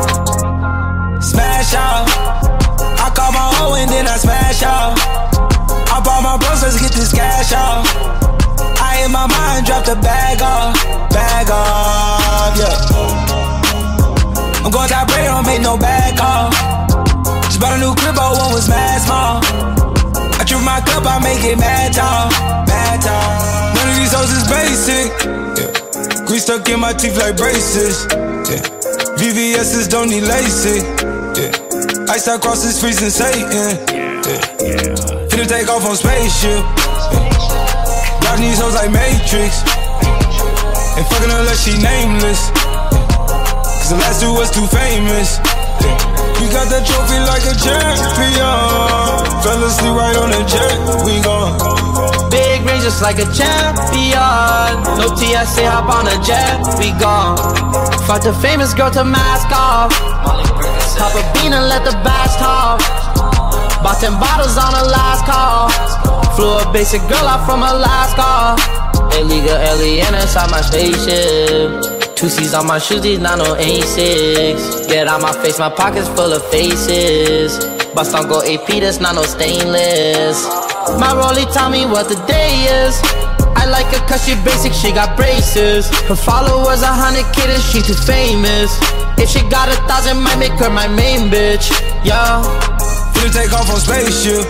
Smash out. I call my hoe and then I smash out. I bought my bros, let's get this cash out. I in my mind, drop the bag off, yeah. I'm going top break, don't make no back off. Just bought a new crib, but one was mad small. I trip my cup, I make it mad tall. None of these hoes is basic, yeah. Grease stuck in my teeth like braces, yeah. VVS's don't need LASIK, yeah. Ice out cross is freezing Satan, yeah. Finna take off on spaceship, yeah. Got these hoes like Matrix. Ain't fucking unless she nameless, yeah. Cause the last two was too famous, yeah. We got that trophy like a champion. Fell asleep right on the jet, we gone. Big range just like a champion. No TSA, hop on a jet, we gone. Fuck the famous girl to mask off. Pop a bean and let the bass talk. Bought 10 bottles on her last call. Flew a basic girl out from her last call. Illegal alien inside my spaceship. 2 C's on my shoes, these not no A6. Get out my face, my pockets full of faces. Bust on go AP, that's not no stainless. My rollie tell me what the day is. I like her cause she basic, she got braces. Her followers 100K and she too famous. If she got 1,000, might make her my main bitch. Yeah. Finna take off on spaceship.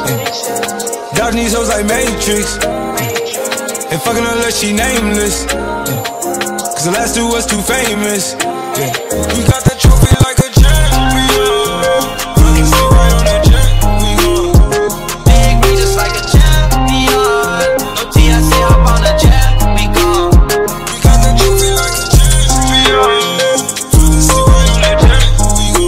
Dodge these hoes like Matrix. And fucking unless she nameless. Cause the last two was too famous. We got that trophy like a champion. You can sit right on that jet. We go. Big me just like a champion. No TIC, hop on the jet. We go. We got that trophy like a champion. You can sit right on that jet. We go.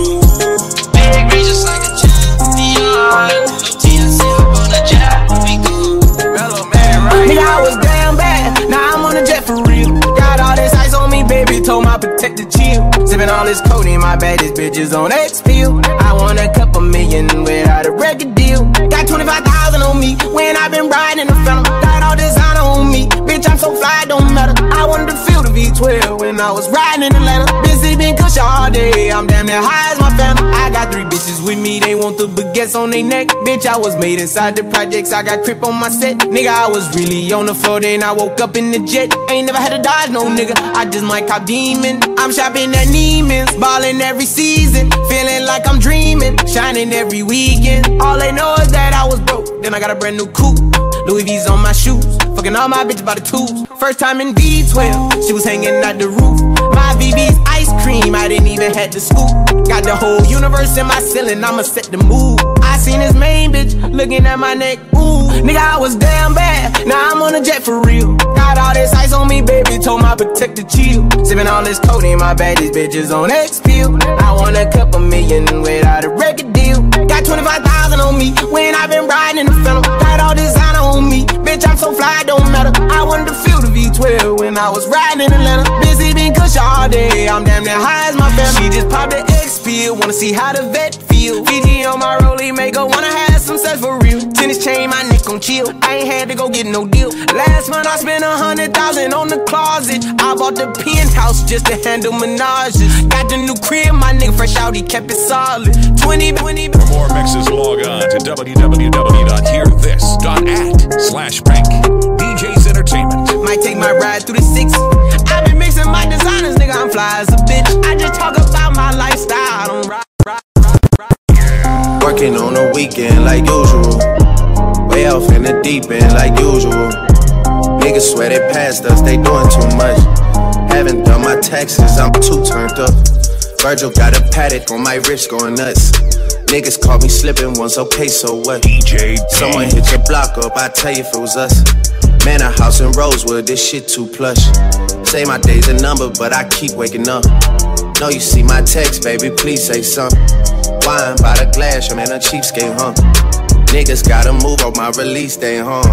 Big me just like a champion. No TIC, hop on the jet. We go. Mellow man, right? Nigga, I was damn bad. Now I'm on the jet for real. Got all this ice on me, baby. Told my protector chill. Sippin' all this codeine, my baddest bitches on X-Pill. I want a couple million without a record deal. Got 25,000 on me when I been riding the Phantom. Got all designer on me, bitch, I'm so fly, don't matter. I wanted to feel the V12 when I was riding in Atlanta. Been sippin' kush all day, I'm damn near high as my Phantom. I got 3 bitches with me, they want the baguettes on they neck. Bitch, I was made inside the projects, I got crip on my set. Nigga, I was really on the floor, then I woke up in the jet. Ain't never had to dodge no nigga, I just might cop demon. I'm shopping at Neiman's, ballin' every season. Feeling like I'm dreaming, shining every weekend. All they know is that I was broke, then I got a brand new coupe. Louis V's on my shoes, fucking all my bitches by the tubes. First time in V12, she was hanging at the roof. My VV's ice cream, I didn't even have to scoop. Got the whole universe in my ceiling, I'ma set the mood. I seen this main bitch looking at my neck, ooh. Nigga, I was damn bad, now I'm on a jet for real. Got all this ice on me, baby, told my protector chill. Sippin' all this codeine, my baddest bitches on X-Pill. I want a couple million without a record deal. Got 25,000 on me when I been riding the Phantom. Got all designer on me, bitch, I'm so fly, don't matter. I wanted to feel the V12 when I was riding in Atlanta. Busy been kush all day, I'm damn near high as my Phantom. She just popped the X-Pill, wanna see how the vet feel. Fiji on my rollie, make her wanna have some sex for real. Tennis chain, my neck on chill, I ain't had to go get no deal. Last month I spent 100,000 on the closet. I bought the penthouse just to handle menages. Got the new crib, my nigga fresh out, he kept it solid. 20. For more mixes, log on to www.hearthis.at/prank. DJ's Entertainment. Might take my ride through the 6. I been mixing my designers, nigga, I'm fly as a bitch. I just talk about my lifestyle, I don't ride. Working on the weekend like usual. Way off in the deep end like usual. Niggas swear they passed us, they doing too much. Haven't done my taxes, I'm too turned up. Virgil got a paddock on my wrist going nuts. Niggas caught me slipping once, okay, so what? DJ Someone hit your block up, I tell you if it was us. Man, a house in Rosewood, this shit too plush. Say my day's a number, but I keep waking up. Know you see my text, baby, please say something. Wine by the glass, I'm in a cheapskate, huh? Niggas gotta move on my release day, huh?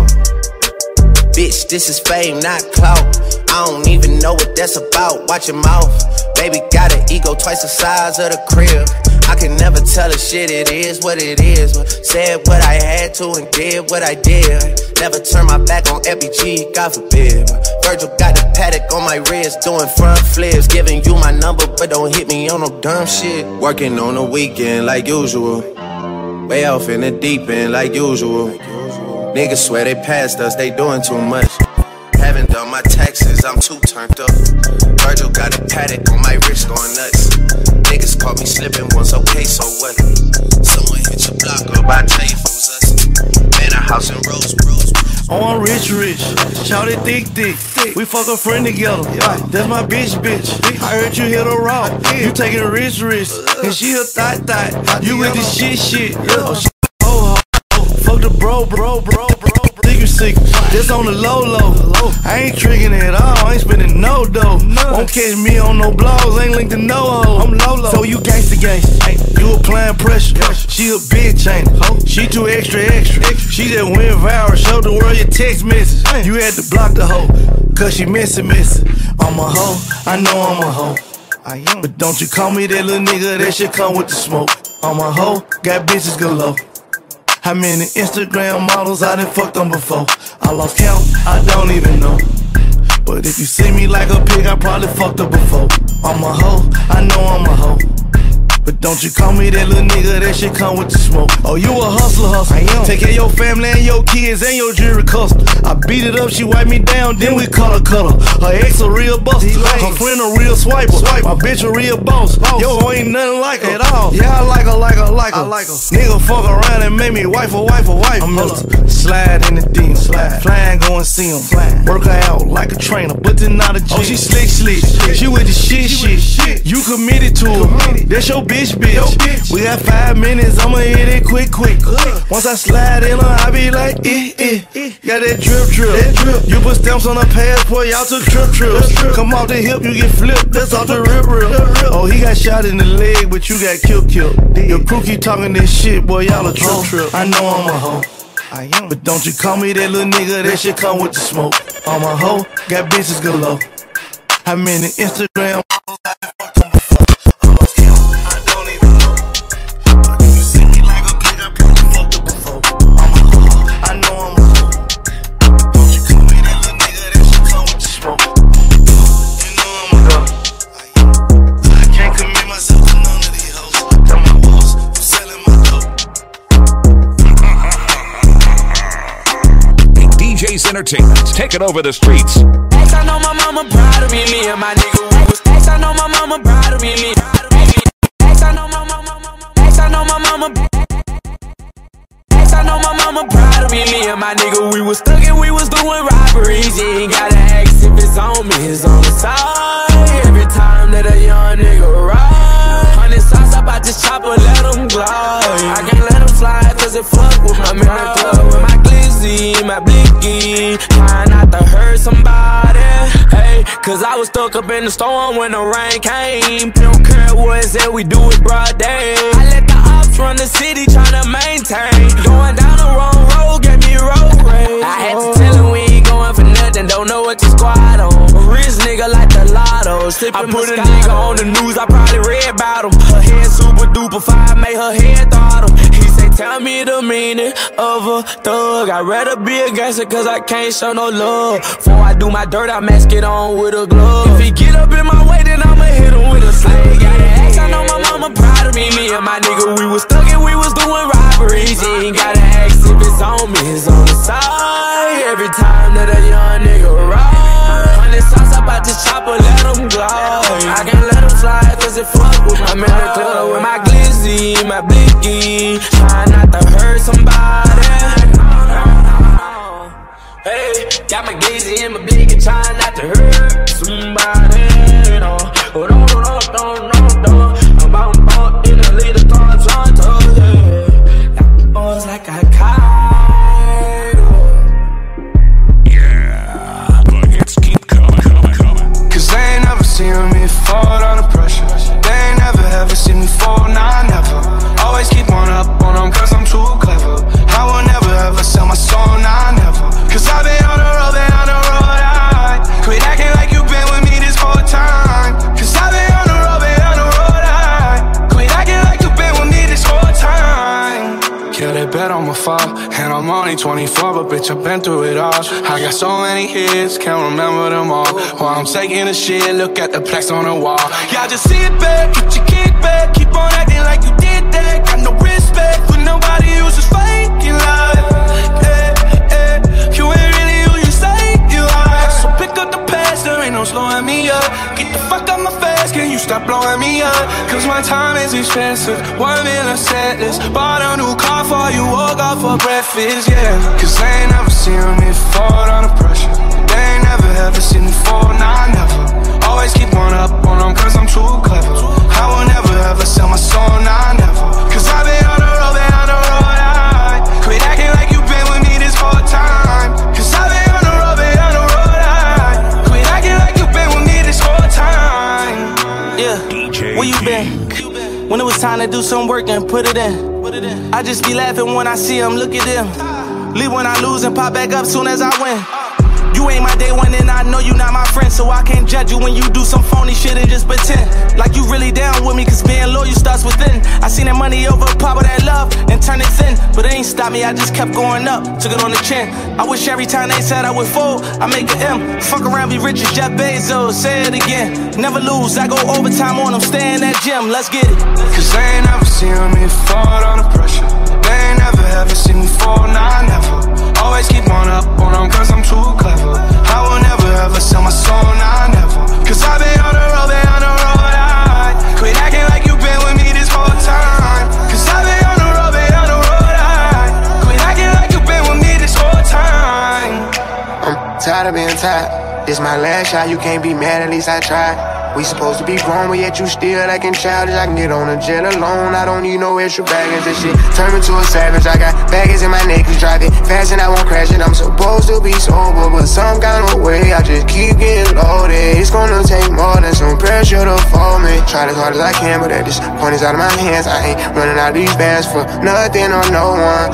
Bitch, this is fame, not clout. I don't even know what that's about. Watch your mouth. Baby got an ego twice the size of the crib. I can never tell a shit, it is what it is. Said what I had to and did what I did. Never turn my back on FBG, God forbid. Virgil got the paddock on my wrist, doing front flips. Giving you my number, but don't hit me on no dumb shit. Working on the weekend like usual. Way off in the deep end like usual. Niggas swear they passed us, they doing too much. Haven't done my taxes, I'm too turned up. Virgil got a paddock on my wrist going nuts. Niggas caught me slipping once, okay, so what? Someone hit your block up, I tell you if it was us. Man, a house in Rose. Oh, I'm rich. Shout it thick. We fuck a friend together. That's my bitch. I heard you hit her raw. You taking rich. And she a thot. You with the shit. Oh, she fuck the bro. Secret. Just on the low. I ain't tricking at all. I ain't spending no dough. Won't catch me on no blogs. Ain't linked to no hoe. I'm low. So you gangsta. You applying pressure. She a bitch, ain't it? She too extra. She just went viral. Showed the world your text message. You had to block the hoe, cause she missing. I'm a hoe. I know I'm a hoe. But don't you call me that little nigga. That shit come with the smoke. I'm a hoe. Got bitches galore. How many Instagram models I done fucked on before? I lost count, I don't even know. But if you see me like a pig, I probably fucked her before. I'm a hoe, I know I'm a hoe. But don't you call me that little nigga, that shit come with the smoke. Oh, you a hustler. I am. Take care of your family and your kids and your jewelry custom. I beat it up, she wipe me down, then we color cut her. Her ex a real buster, her friend a real swiper. My bitch a real boss. Yo, ain't nothing like her at all. Yeah, I like her. Nigga fuck around and make me wife a wife. I'm slide in the DM, flying, go and see him. Work her out like a trainer, but then not a G. Oh, she slick. She with the shit. You committed to her. That's your bitch. We got 5 minutes, I'ma hit it quick. Once I slide in her, I be like, Got that drip. You put stamps on her passport, y'all took trips. Come off the hip, you get flipped. That's off the rip. Oh, he got shot in the leg, but you got killed. Your crew keep talking this shit, boy, y'all a trip. I know I'm a hoe. I am. But don't you call me that little nigga, that shit come with the smoke. I'm a hoe, got bitches galore. I'm in the Instagram. Entertainment, taking over the streets. Ex, I know my mama proud of me. Me and my nigga, we was. Ex, I know my mama proud of me. Ex, I know my mama. Ex, I know my mama. Ex, I know my mama proud of me. Me and my nigga, we was stuck and we was doing robberies. You ain't gotta ask if it's on me, it's on the side. Every time that a young nigga ride, 100 sauce up, I just chop or let him glide. I can't let him slide cause it fuck with my club with my glizzy, my blicky. Trying not to hurt somebody, hey, cause I was stuck up in the storm when the rain came. Don't care what it said, we do it broad day. I let the ops run the city tryna maintain. Going down the wrong road, get me road rage. I had to tell him we ain't going for nothing, don't know what you squad on. A rich nigga like the lotto. I put a nigga on the news, I probably read about him. Her head super duper fire, made her head throttle. He say, tell me the meaning of a thug. I'd rather be a gangster cause I can't show no love. Before I do my dirt, I mask it on with a glove. If he get up in my way, then I'ma hit him with a slug. Gotta ask, I know my mama proud of me. Me and my nigga, we was stuck and we was doing robberies. You ain't gotta ask if it's on me, it's on the side. Every time that a young nigga ride, 100 sauce up, I just chop or let him glide. I can't let him slide cause it fuck with my I'm in the club with my glizzy, my blicky. Trying not to hurt somebody. Hey, got my glizzy and my blicky, trying not to hurt somebody. No, no. I'm out in the little car, trying to, yeah. Got the boys like a kite. Yeah, the hits keep coming. Cause they ain't never seen me fall under pressure. They ain't never ever seen me fall, nah, never. Always keep on up on them cause I'm too clever. I will never ever sell my soul, nah, never. Cause I've been on the road, I quit acting like you been with me this whole time. Cause I've been on the road, I quit acting like you been with me this whole time. Yeah, they bet I'ma fall, and I'm only 24, but bitch, I've been through it all. I got so many hits, can't remember them all. While I'm taking a shit, look at the plaques on the wall. Y'all just sit back, get your kick back, keep on acting like you did that. Got no respect for nobody who's just faking life. You ain't really who you say you are. So pick up the past, there ain't no slowing me up. Get the fuck out my face, can you stop blowing me up? Cause my time is expensive, 1 million set list. Bought a new car for you, woke up for breakfast, yeah. Cause they ain't never seen me fall under pressure. They ain't never ever seen me fall, nah, never. Always keep on up on them cause I'm too clever. I will never ever sell my soul, nah, never. Cause I've been on the road, I quit acting like you been with me this whole time. Cause I've been on the road, I quit acting like you been with me this whole time. Yeah, where you been? When it was time to do some work and put it in. I just be laughing when I see them, look at them. Leave when I lose and pop back up soon as I win. You ain't my day one and I know you not my friend, so I can't judge you when you do some phony shit and just pretend like you really down with me, cause being loyal starts within. I seen that money over pop of that love and turn it thin, but it ain't stopped me, I just kept going up, took it on the chin. I wish every time they said I would fold, I make an M. Fuck around, be rich as Jeff Bezos, say it again. Never lose, I go overtime on them, stay in that gym, let's get it. Cause they ain't never seen me fall under pressure. They ain't never ever seen me fall, nah, never. Always keep on up on them cause I'm too clever. I will never ever sell my soul, nah, never. Cause I been on the road, I quit acting like you been with me this whole time. Cause I been on the road, I quit acting like you been with me this whole time. I'm tired of being tired. This my last shot, you can't be mad, at least I tried. We supposed to be grown, but yet you still acting childish. I can get on a jet alone, I don't need no extra baggage. This shit turned me to a savage. I got baggage in my neck, cause drive it fast and I won't crash it. I'm supposed to be sober, but some kind of way I just keep getting loaded. It's gonna take more than some pressure to fold me. Try as hard as I can, but at this point it's out of my hands. I ain't running out of these bands for nothing or no one.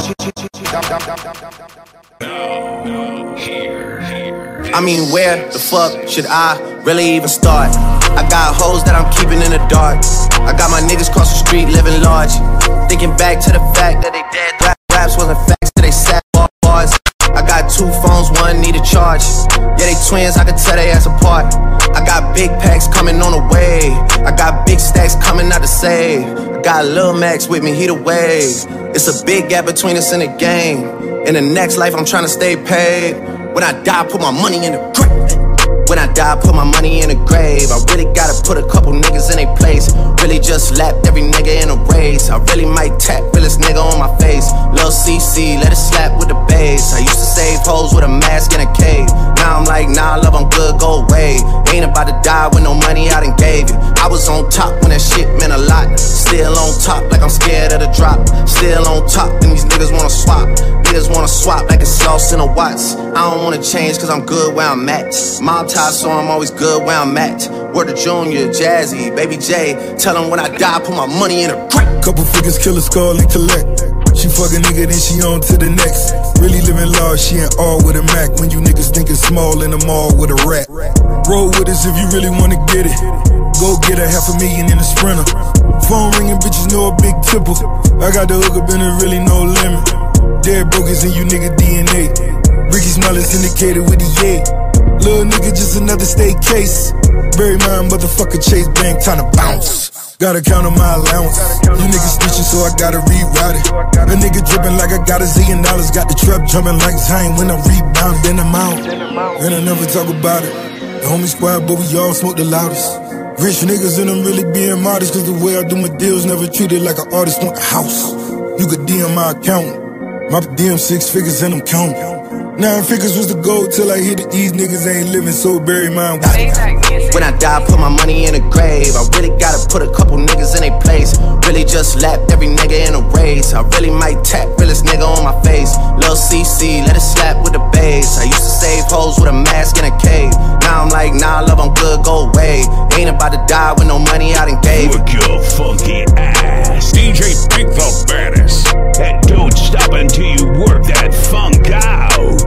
I mean, where the fuck should I really even start? I got hoes that I'm keeping in the dark. I got my niggas cross the street living large. Thinking back to the fact that they dead. Raps wasn't facts, so they sat bars. I got 2 phones, one need a charge. Yeah, they twins, I can tell they ass apart. I got big packs coming on the way. I got big stacks coming out to save. I got Lil Max with me, he the wave. It's a big gap between us in the game. In the next life, I'm trying to stay paid. When I die, put my money in the grave. When I die, put my money in the grave. I really gotta put a couple niggas in their place. Really just lapped every nigga in a race. I really might tap realest nigga on my face. Lil CC, let it slap with the bass. I used to save hoes with a mask in a cave. Now I'm like, nah, love, I'm good, go away. Ain't about to die with no money I done gave you. I was on top when that shit meant a lot. Still on top like I'm scared of the drop. Still on top and these niggas wanna swap. Niggas wanna swap like it's sauce in a Watts. I don't wanna change cause I'm good where I'm at. Mob tie, so I'm always good where I'm at. Word to Junior, Jazzy, Baby J. Tell them when I die, put my money in a grave. Couple figures, kill a skull and collect. She fuck a nigga, then she on to the next. Really living large, she ain't all with a Mac. When you niggas thinking small in the mall with a rat. Roll with us if you really wanna get it. Go get a $500,000 in a Sprinter. Phone ringing, bitches know a big tipple. I got the hook up and there really no limit. Dead brokers in you nigga DNA. Ricky Smiley syndicated with the yay. Little nigga just another state case. Bury my motherfucker Chase Bank, time to bounce. Gotta count on my allowance. You niggas snitching, so I gotta reroute it. A nigga dripping like I got $1 zillion. Got the trap jumping like Zion when I rebound, then I'm out. And I never talk about it. The homie squad, but we all smoke the loudest. Rich niggas and I'm really being modest, cause the way I do my deals never treated like an artist want a house. You could DM my account. My DM 6 figures and I'm counting. 9 figures was the goal till I hit it. These niggas ain't living, so bury mine. When I die, put my money in a grave. I really gotta put a couple niggas in their place. Really just lapped every nigga in a race. I really might tap realest nigga on my face. Lil CC, let it slap with the bass. I used to save hoes with a mask in a cave. Now I'm like, nah, love, I'm good, go away. Ain't about to die with no money I done gave. Work your funky ass. DJ Pink the baddest. And don't stop until you work that funk out.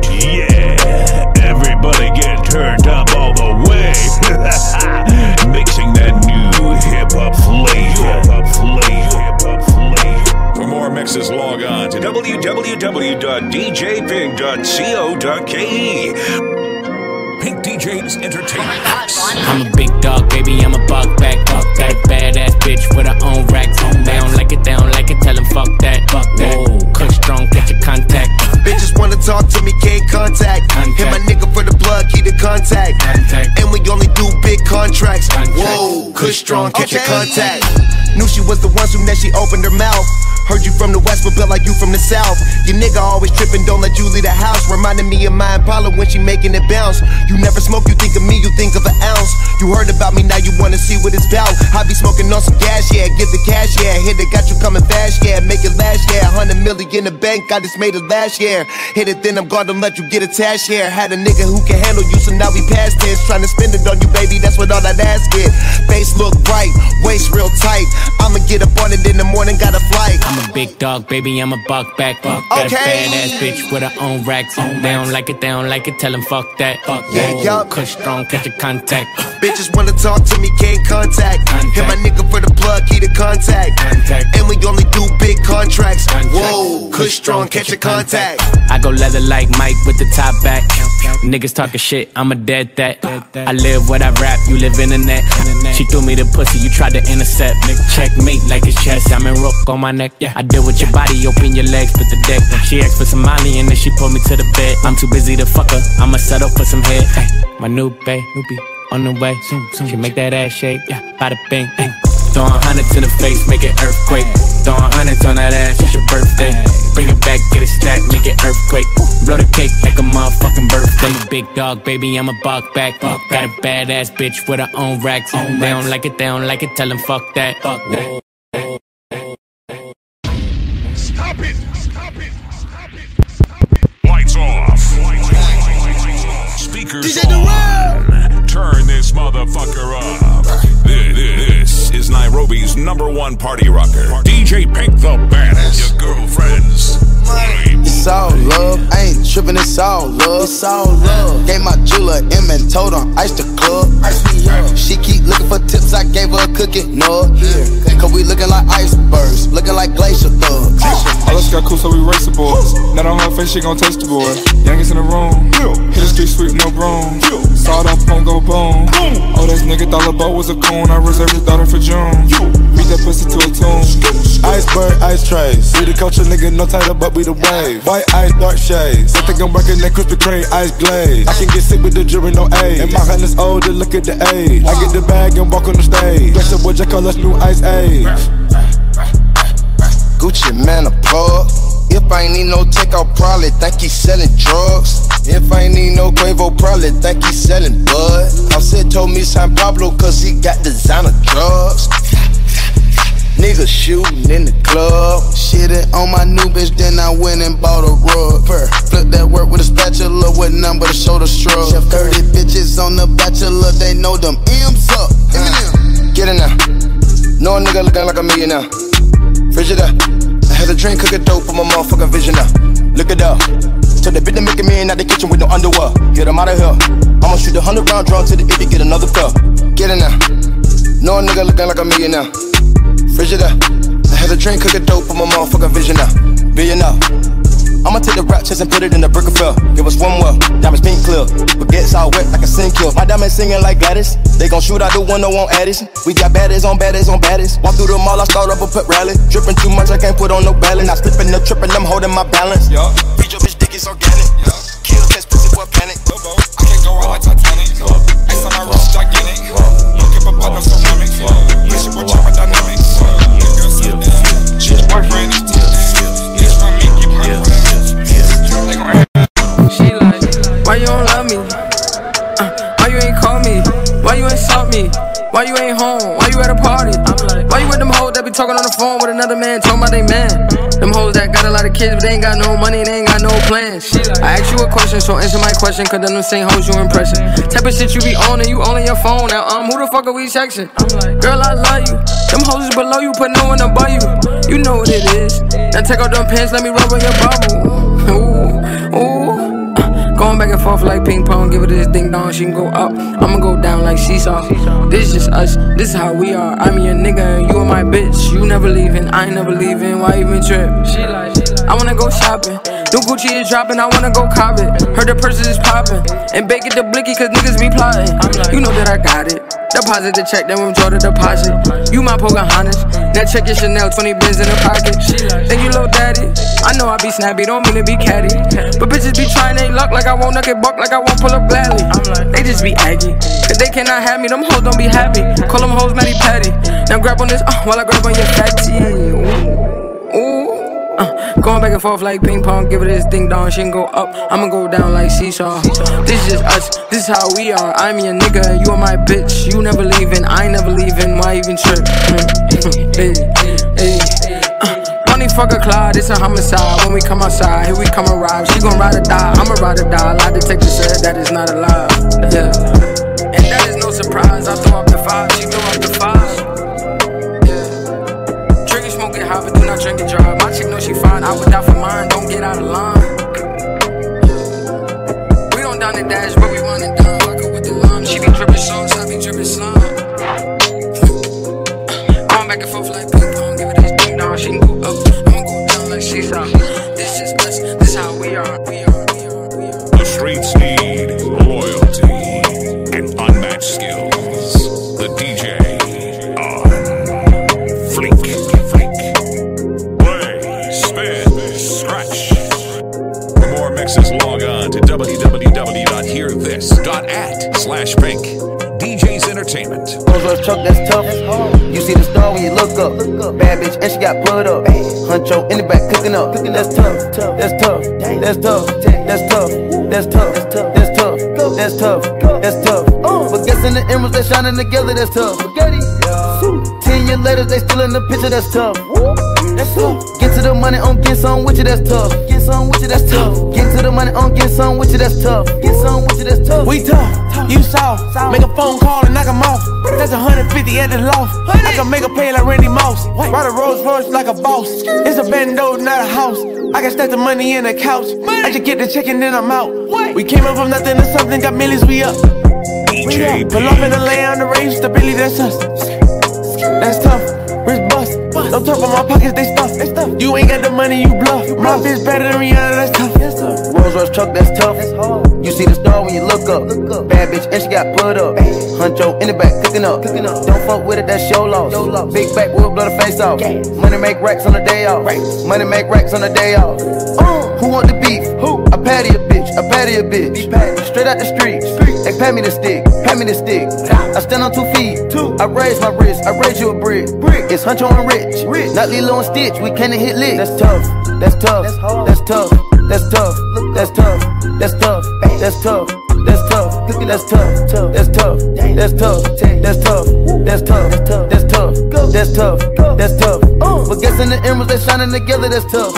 Yeah, everybody get turned up all the way. Mixing that new hip-hop flavor. For more mixes, log on to www.djpink.co.ke. Pink DJs Entertainment. I'm a big dog, baby, I'm a buck back. Fuck that badass bitch with her own racks. They don't like it, tell them fuck that. Whoa, Kush strong, catch your contact. Bitches wanna talk to me, can't contact. Hit my nigga for the plug, keep the contact. And we only do big contracts. Whoa, Kush strong, catch your contact. Knew she was the one soon that she opened her mouth. Heard you from the west, but built like you from the south. Your nigga always tripping, don't let you leave the house. Reminding me of my Impala when she making it bounce. You never smoke, you think of me, you think of an ounce. You heard about me, now you wanna see what it's about. I be smoking on some gas, yeah, get the cash, yeah. Hit it, got you coming fast, yeah, make it last, yeah. 100 million in the bank, I just made it last year. Hit it, then I'm gonna let you get attached, yeah. Had a nigga who can handle you, so now we past tense. Trying to spend it on you, baby, that's what all that ass get. Face look right, waist real tight. I'ma get up on it in the morning, got a flight. I'm a big dog, baby, I'm a buck back. Got a badass bitch with her own racks. They don't like it, tell them fuck that. Yeah, Kush strong, catch a contact. Bitches wanna talk to me, can't contact. Hit my nigga for the plug, he the contact. And we only do big contracts. Whoa, Kush strong, catch a contact. I go leather like Mike with the top back. Niggas talking shit, I'm a dead that. I live what I rap, you live in the net. She threw me the pussy, you tried to intercept. Checkmate like it's chess, I'm in rook on my neck. I deal with your body, open your legs, put the deck. She asked for some Molly and then she pulled me to the bed. I'm too busy to fuck her, I'ma settle for some head. My new bae, on the way. She make that ass shake, bada bing. Throwing hundreds in the face, make it earthquake. Throwing hundreds on that ass, it's your birthday. Bring it back, get it stacked, make it earthquake. Blow the cake like a motherfucking birthday. I'm a big dog, baby, I'm a buck back. Got a badass bitch with her own racks. They don't like it, tell them fuck that. Stop it! Lights off. Speakers on. Turn this motherfucker up. This is Nairobi's #1 party rocker, DJ Pink the baddest. Your girlfriends. It's all love, I ain't trippin', it's all love. It's all love. Gave my jeweler M and told him ice the club. She keep looking for tips, I gave her a cookie. No, here. Cause we looking like icebergs, looking like glacier thugs. All us got cool, so we race the boys. Not on her face, she gon' taste the boy. Youngest in the room, hit the street sweep, no broom. Sawed off, won't go boom. Oh, this nigga thought the boat was a coon. I reserved his daughter for June. Beat that pussy to a tune. Iceberg, ice trays. We the culture, nigga, no title, but we the wave. White ice, dark shades. I think I'm working that Krispy Kreme ice glaze. I can get sick with the jury, no age. And my hand is older, look at the age. I get the bag and walk on the stage. Bless up what you call us new ice age. Gucci man a plug. If I ain't need no takeout, probably think he's selling drugs. If I ain't need no Quavo, probably think he's selling bud. Offset told me San Pablo cause he got designer drugs. Niggas shooting in the club. Shitting on my new bitch, then I went and bought a rug. Flip that work with a spatula with none but a shoulder shrug. 30 bitches on the bachelor, they know them M's up. Get in there. No nigga looking like a millionaire. Frigidaire. I had a drink, cook a dope, put my motherfucking vision out. Look it up. So the bitch that making me in out the kitchen with no underwear. Get them out of here. I'ma shoot 100 round drum to the itty, get another cup. Get in there. No nigga looking like a millionaire. Frigidaire. I had a drink, cook a dope, put my motherfucking vision out. Billionaire. I'ma take the rap chest and put it in the brick of fell. Give us one well, diamonds pink clear. Baguettes all wet like a sink kill. My diamonds singing like Gladys. They gon' shoot out the window on Addis. We got baddies on baddies on baddies. Walk through the mall, I start up a put rally. Drippin' too much, I can't put on no balance. Not slippin' no trippin', I'm holding my balance. Feed your bitch dick, it's organic. Kill test pussy, boy panic. I can't go out like Titanic. Ice on my wrist, gigantic. Look at my partner, ceramic. Bitch, you boy, chopper dynamics. Girl, sit down. She's boyfriend, is too down. Bitch, my me, keep my friends. She like, why you don't love me? Why you ain't call me? Why you ain't sought me? Why you ain't home? Why you at a party? I'm like, why you with them hoes that be talking on the phone with another man, talking about they man? Them hoes that got a lot of kids, but they ain't got no money and they ain't got no plans. I asked you a question, so answer my question, cause them same hoes you impression. Type of shit you be on and you only your phone. Now, who the fuck are we texting? Girl, I love you. Them hoes is below you, put no one above you. You know what it is. Now take off them pants, let me rub on your bubble. Ooh, ooh. Going back and forth like ping pong, give her this ding dong, she can go up. I'ma go down like seesaw. This is just us, this is how we are. I'm your nigga and you are my bitch. You never leaving, I ain't never leaving. Why even trip? She like, I wanna go shopping. New Gucci is dropping, I wanna go cop it. Heard the purses is popping. And bake it the blicky cause niggas be plotting. You know that I got it. Deposit the check, then withdraw the deposit. You my Pocahontas. Now check your Chanel, 20 bins in the pocket. Thank you, little daddy. I know I be snappy, don't mean to be catty. But bitches be trying they luck like I won't knock it buck, like I won't pull up gladly. They just be aggy, cause they cannot have me, them hoes don't be happy. Call them hoes Matty Patty. Now grab on this, while I grab on your fatty. Ooh, ooh. Going back and forth like ping pong, give her this ding dong, she can go up, I'ma go down like seesaw. This is just us, this is how we are. I'm your nigga, you are my bitch. You never leaving, I ain't never leaving. Why even trip? Hey, hey. Money fuck a cloud, it's a homicide. When we come outside, here we come arrive. She gon' ride or die, I'ma ride or die. Lie detector said that is not a lie. Yeah, and that is no surprise. I throw up the 5, she throw up the 5. the line. We don't down the dash, but we run it down. Rock her with the line. She be dripping sauce, I be dripping slime. Going back and forth like ping pong, give it this ding dong. She can go up, I'ma go down like seesaw. This is us, this how we are. The streets need loyalty and unmatched skills. The DJ on Fleek. Play, spin, scratch. For more mixes, log on to www.hearthis.at/Pink. DJ's Entertainment. Rolls Royce truck that's tough. You see the star when you look up. Bad bitch and she got put up. Huncho in the back cooking up. That's tough. That's tough. That's tough. That's tough. That's tough. That's tough. That's tough. That's tough. But guessing the emeralds they shining together. That's tough. 10 years later they still in the picture. That's tough. That's tough. Get to the money on get some with you. That's tough. Get some with you. That's tough. Get to the money on get some with you. That's tough. Get some with you. That's tough. We tough. You saw. Make a phone call and knock 'em off. That's 150 at the loft. I can make a play like Randy Moss. Ride a Rolls Royce like a boss. It's a bando, not a house. I can stack the money in the couch. I just get the check and then I'm out. We came up from nothing to something, got millions, we up. DJ Pull up in the lay on the range, stability, that's us. That's tough. Wrist bust. Don't talk about my pockets, they stuff. You ain't got the money, you bluff. My bitch better than Rihanna, that's tough. Rolls Royce truck, that's tough. You see the star when you look up. Bad bitch and she got put up. Huncho in the back cooking up. Don't fuck with it, that's your loss. Big back will blow the face off. Money make racks on the day off. Money make racks on the day off. Who want the beef? I patty a bitch. I patty a bitch. Straight out the street. They pat me the stick. Pat me the stick. I stand on 2 feet. I raise my wrist. I raise you a brick. It's Huncho and Rich. Not Lilo and Stitch. We can't hit licks. That's tough. That's tough. That's tough. That's tough. That's tough. That's tough. That's tough. That's tough. That's tough. That's tough. That's tough. That's tough. That's tough. That's tough. That's tough. That's tough. But guessing the emeralds they shining together. That's tough.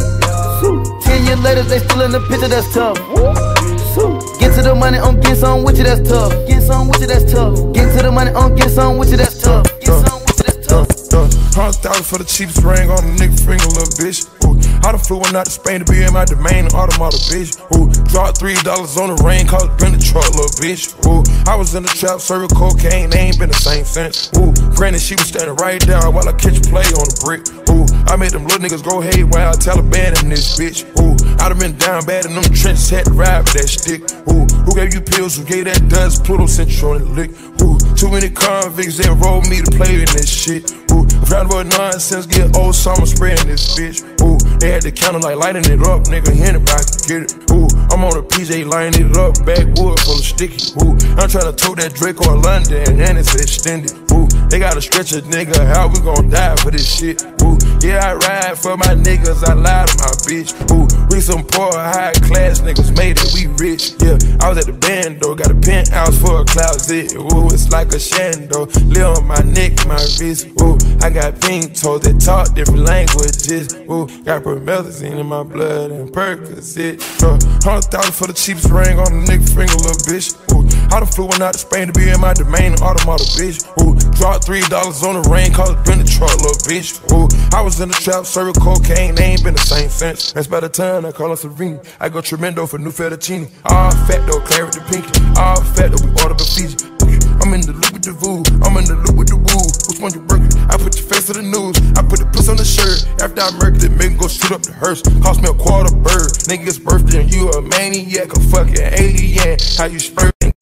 10 years later they still in the picture. That's tough. Get to the money on get some with you. That's tough. Get some with you. That's tough. Get to the money on get some with you. That's tough. Get some with you. That's tough. 100,000 for the cheapest ring on a nigga finger, little bitch. Ooh, I done flew one out to Spain to be in my domain, automata, bitch. Ooh, dropped $3 on the rain, cause it been the truck, little bitch. Ooh, I was in the trap, serving cocaine, they ain't been the same since. Ooh, granted, she was standing right down while I catch a play on the brick. Ooh, I made them little niggas go haywire, Taliban in this bitch. Ooh, I done been down bad in them trenches, had to ride with that stick. Ooh, who gave you pills, who gave that dust, Pluto sent you on the lick. Ooh, too many convicts, they enrolled me to play in this shit. Ooh, round about nonsense, get old summer spraying this bitch. Ooh, they had the counter like lighting it up, nigga, anybody can get it. Ooh, I'm on a PJ lining it up, backwood full of sticky. Ooh, I'm trying to tote that Draco in London, and it's extended. Ooh, they gotta stretch a nigga, how we gon' die for this shit? Ooh, yeah, I ride for my niggas, I lie to my bitch. Ooh, we some poor, high class niggas, made it, we rich. Yeah, I was at the bando, got a penthouse for a closet. Ooh, it's like a shando, live on my neck, my wrist. Ooh, I got pink toes that talk different languages. Ooh, got promethazine in my blood and Percocet. 100,000 for the cheapest ring on a nigga finger, little bitch. Ooh, I done flew one out to Spain to be in my domain, automata, bitch. Ooh, dropped $3 on the rain, cause it been the truck, little bitch. Ooh, I was in the trap, serving cocaine, they ain't been the same since. That's by the time I call her Serene. I go tremendo for new fettuccine. All fat though, claret the pinky. All fat though, we order the Fiji. I'm in the loop with the voo, I'm in the loop with the woo. Which one you working? I put your face to the news. I put the puss on the shirt. After I murdered it, make him go shoot up the hearse. Cost me a quarter bird. Nigga's birthday and you a maniac, a fucking alien. How you spurting?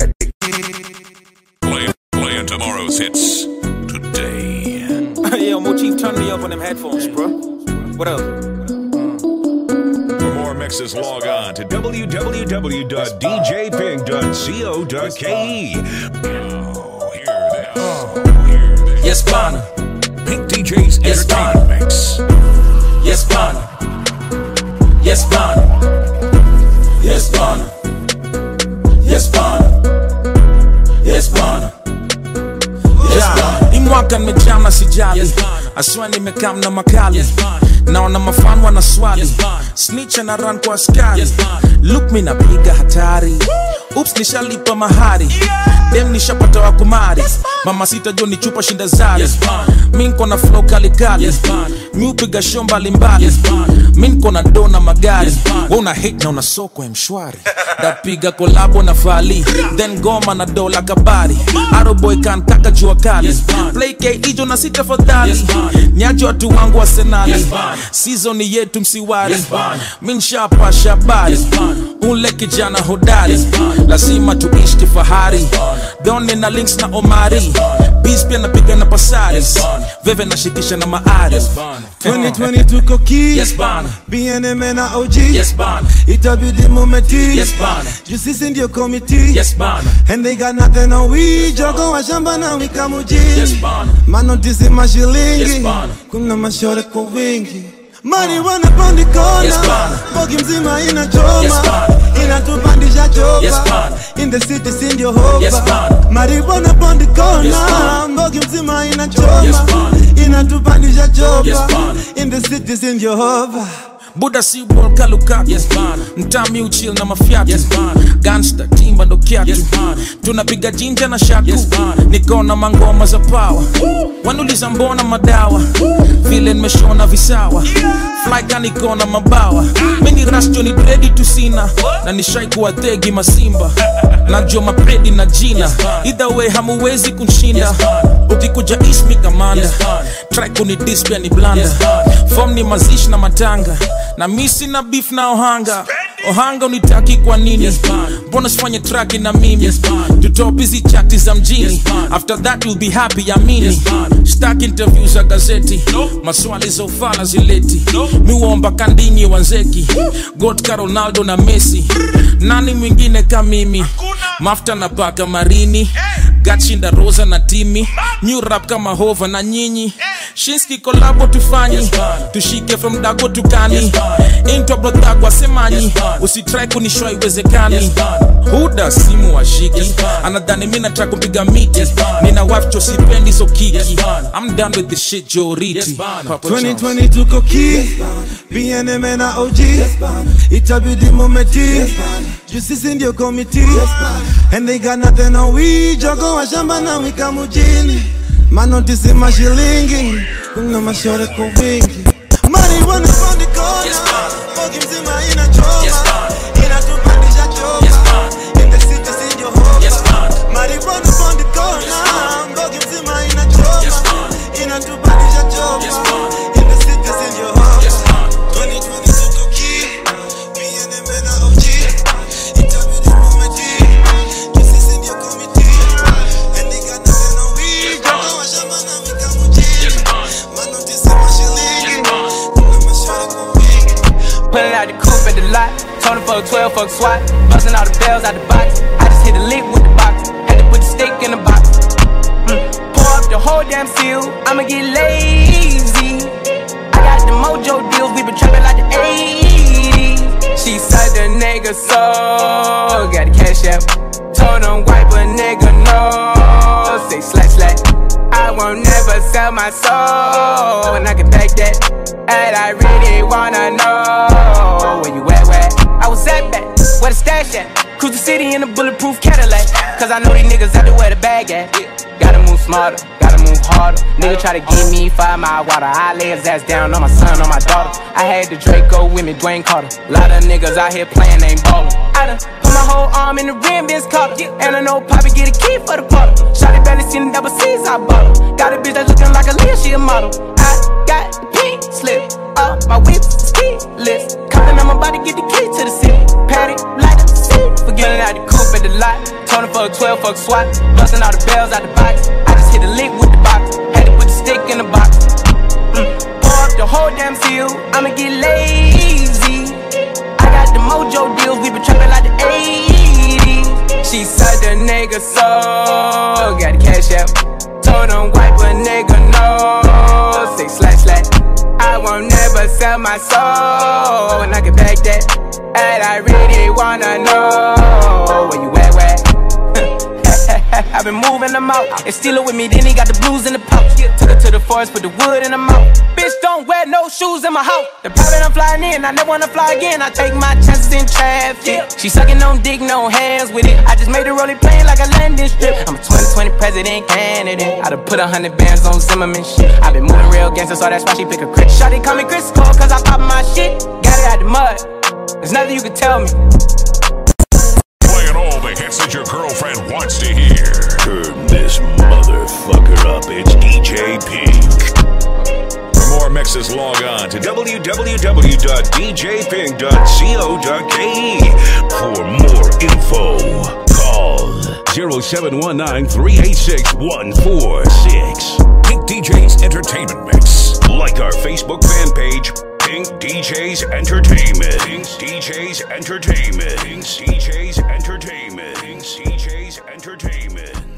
Playing tomorrow's hits today. Yo, Mochief, turn me up on them headphones, bro. What up? For more mixes, log on to www.djpink.co.ke. Yes, Bonner. Pink DJ's Yes, Entertainment Bonner. Mix. Yes, Bonner. Yes, Bonner. Yes, Bonner. Yes, Bonner. Yes, Bonner. Yes, Bonner. Hii mwaka nimejam na sijali. Aswa nimekam na makali. Naona mafan wana swali. Snitch na run kwa askari. Look me napiga hatari. Oops, nishalipa mahari. Dem nishapata wa kumari. Mama sita Johnny chupa shinda zari. Minko na flow kali kali. Miupiga show mbalimbali. Minko na dona magari. Una hate na una soko mshwari. Dapiga kolabo na Fali. Then goma na dola kabari. Arrow boy kan kaka jua kali. Play K ijo na sita fadhali. Nyajo watu wangu wa senali. Season yetu msiwari. Minshapa shabari. Ule kijana hodari. Lazima tuishi kifahari. Doni na links na Omari. Beast pia napiga na Pasaris. Veve na shikisha na Maari. 2020 tuko key. Yes bana. BNM na OG. Yes bana. Itabidi mumeti. Yes bana. Justice in your committee. Yes bana. And they got nothing on we. Jogo wa shamba na wika muji. Yes bana. Manotisi mashilingi. Yes bana. Kuna mashore kwa wingi. Marijuana pondi kona. Yes bana. Bogi mzima inachoma. Yes bana. Inatupandisha chopa. Yes bana. In the city sindi hopa. Yes bana. Marijuana pondi kona. Yes bana. Bogi mzima inachoma. Yes bana. Inatupandisha chopa. Yes bana. In the city sindi hopa. Buda si ball kalukatu. Yes bana. Mtami uchill na mafiatu. Yes bana. Gangsta timba ndo kiatu. Yes bana. Tunapiga jinja na shaku. Yes bana. Niko na mangoma za power. Wanuliza mbona madawa. Vile nimeshona visawa. Fly gani kona mabawa. Mini rasto ni ready to sina. Na nishai kuwa thegi masimba. Najua mapredi na jina. Either way hamuwezi kunshinda. Ukikuja ismi kamanda. Try kuni dispia ni blanda. Form ni mazishi na matanga. Na misi na beef na Ohanga. Ohanga unitaki kwa nini? Mbona sifanye traki na mimi? Tutoa busy chati za mjini. After that you'll be happy amini. Stack interviews za gazeti. Maswali za ufala zileti. Miuomba kandinyi wanzeki. Gotka Ronaldo na Messi. Nani mwingine kama mimi? Mafta na paka marini. Gatchinda Rosa na Timi. New rap kama Hova na nyinyi. Shinski kolabo tufanyi. Tushike from Dago tukani. Intro brotagwa semanyi. Usitry kunishwa iwezekani. Huda simu wa shiki. Anadhani mina try kumpiga miti. Nina wife cho sipendi so kiki. I'm done with this shit Joriti. 2020 tuko key. BNM na OG. Itabidi mumeti. Justice in your committee. And they got nothing on we. Jogo wa shamba na wika mujini. Manotisi mashilingi. Kuna mashore kwa wingi. Marijuana pondi kona. Bogi mzima inachoma. Inatupandisha chopa. In the city sindi hopa. Marijuana pondi kona. Bogi mzima inachoma. Inatupandisha chopa. In the city sindi hopa. 2020 tuko key. BNM na OG. Itabidi mumeti. Justice in your committee. And they got nothing on we. Jogo wa shamba na wika mujini. Manotisi mashilingi. Kuna mashore kwa wingi. Pulling out the coupe at the lot. Tony for a 12, fuck SWAT. Busting all the bells out the box. I just hit a lick with the box. Had to put the stick in the box. Pour up the whole damn seal. I'ma get lazy. I got the mojo deals. We been trapping like the 80s. She said the nigga so. Got the cash out. Told him wipe a nigga no. Say slash slash. I won't never sell my soul. And I can back that. And I really wanna know where you at. I was at back, where the stash at? Cruise the city in a bulletproof Cadillac. Cause I know these niggas out there where the bag at. Gotta move smarter, gotta move harder. Nigga try to give me 5 mile water. I lay his ass down on my son, on my daughter. I had the Draco with me, Dwayne Carter. Lot of niggas out here playing, ain't ballin'. I done put my whole arm in the rim, Vince Carter. And I know Poppy get a key for the bottle. Shotty barely seen the double C's, I bought her. Got a bitch that's looking like a Leah, she a model. I got the pink slip up, my whip's keyless. Compton, I'm about to get the key to the city. Patty, like the seat. Forgetting out the coupe at the lot. Tony for a 12, fuck SWAT. Busting all the bells out the box. I just hit a lick with the box. Had to put the stick in the box. Pour up the whole damn seal. I'ma get lazy. I got the mojo deals. We been trapping like the 80s. She said the nigga so. Got the cash out. Told him wipe a nigga no. Say slash slash. I won't never sell my soul. And I can back that. And I really wanna know where you at, where? I've been moving them out. And steal it with me, then he got the blues in the pouch. Took her to the forest, put the wood in the mouth. Bitch, don't wear no shoes in my house. The private I'm flying in, I never wanna fly again. I take my chances in traffic. She sucking on dick, no hands with it. I just made her roll it plain like a landing strip. I'm a 2020 president. president candidate. I done put 100 bands on Zimmerman shit. I been moving real gangster, so that's why she pick a Chris. Shawty call me Chris Cole, cause I pop my shit. Got it out the mud, there's nothing you can tell me. Playing all the hits that your girlfriend wants to hear. Turn this motherfucker up, it's DJ Pink. For more mixes, log on to www.djpink.co.ke. For more info, call 0719-386-146. Pink DJs Entertainment Mix. Like our Facebook fan page, Pink DJs Entertainment. Pink DJs Entertainment. Pink DJs Entertainment. Pink DJs Entertainment.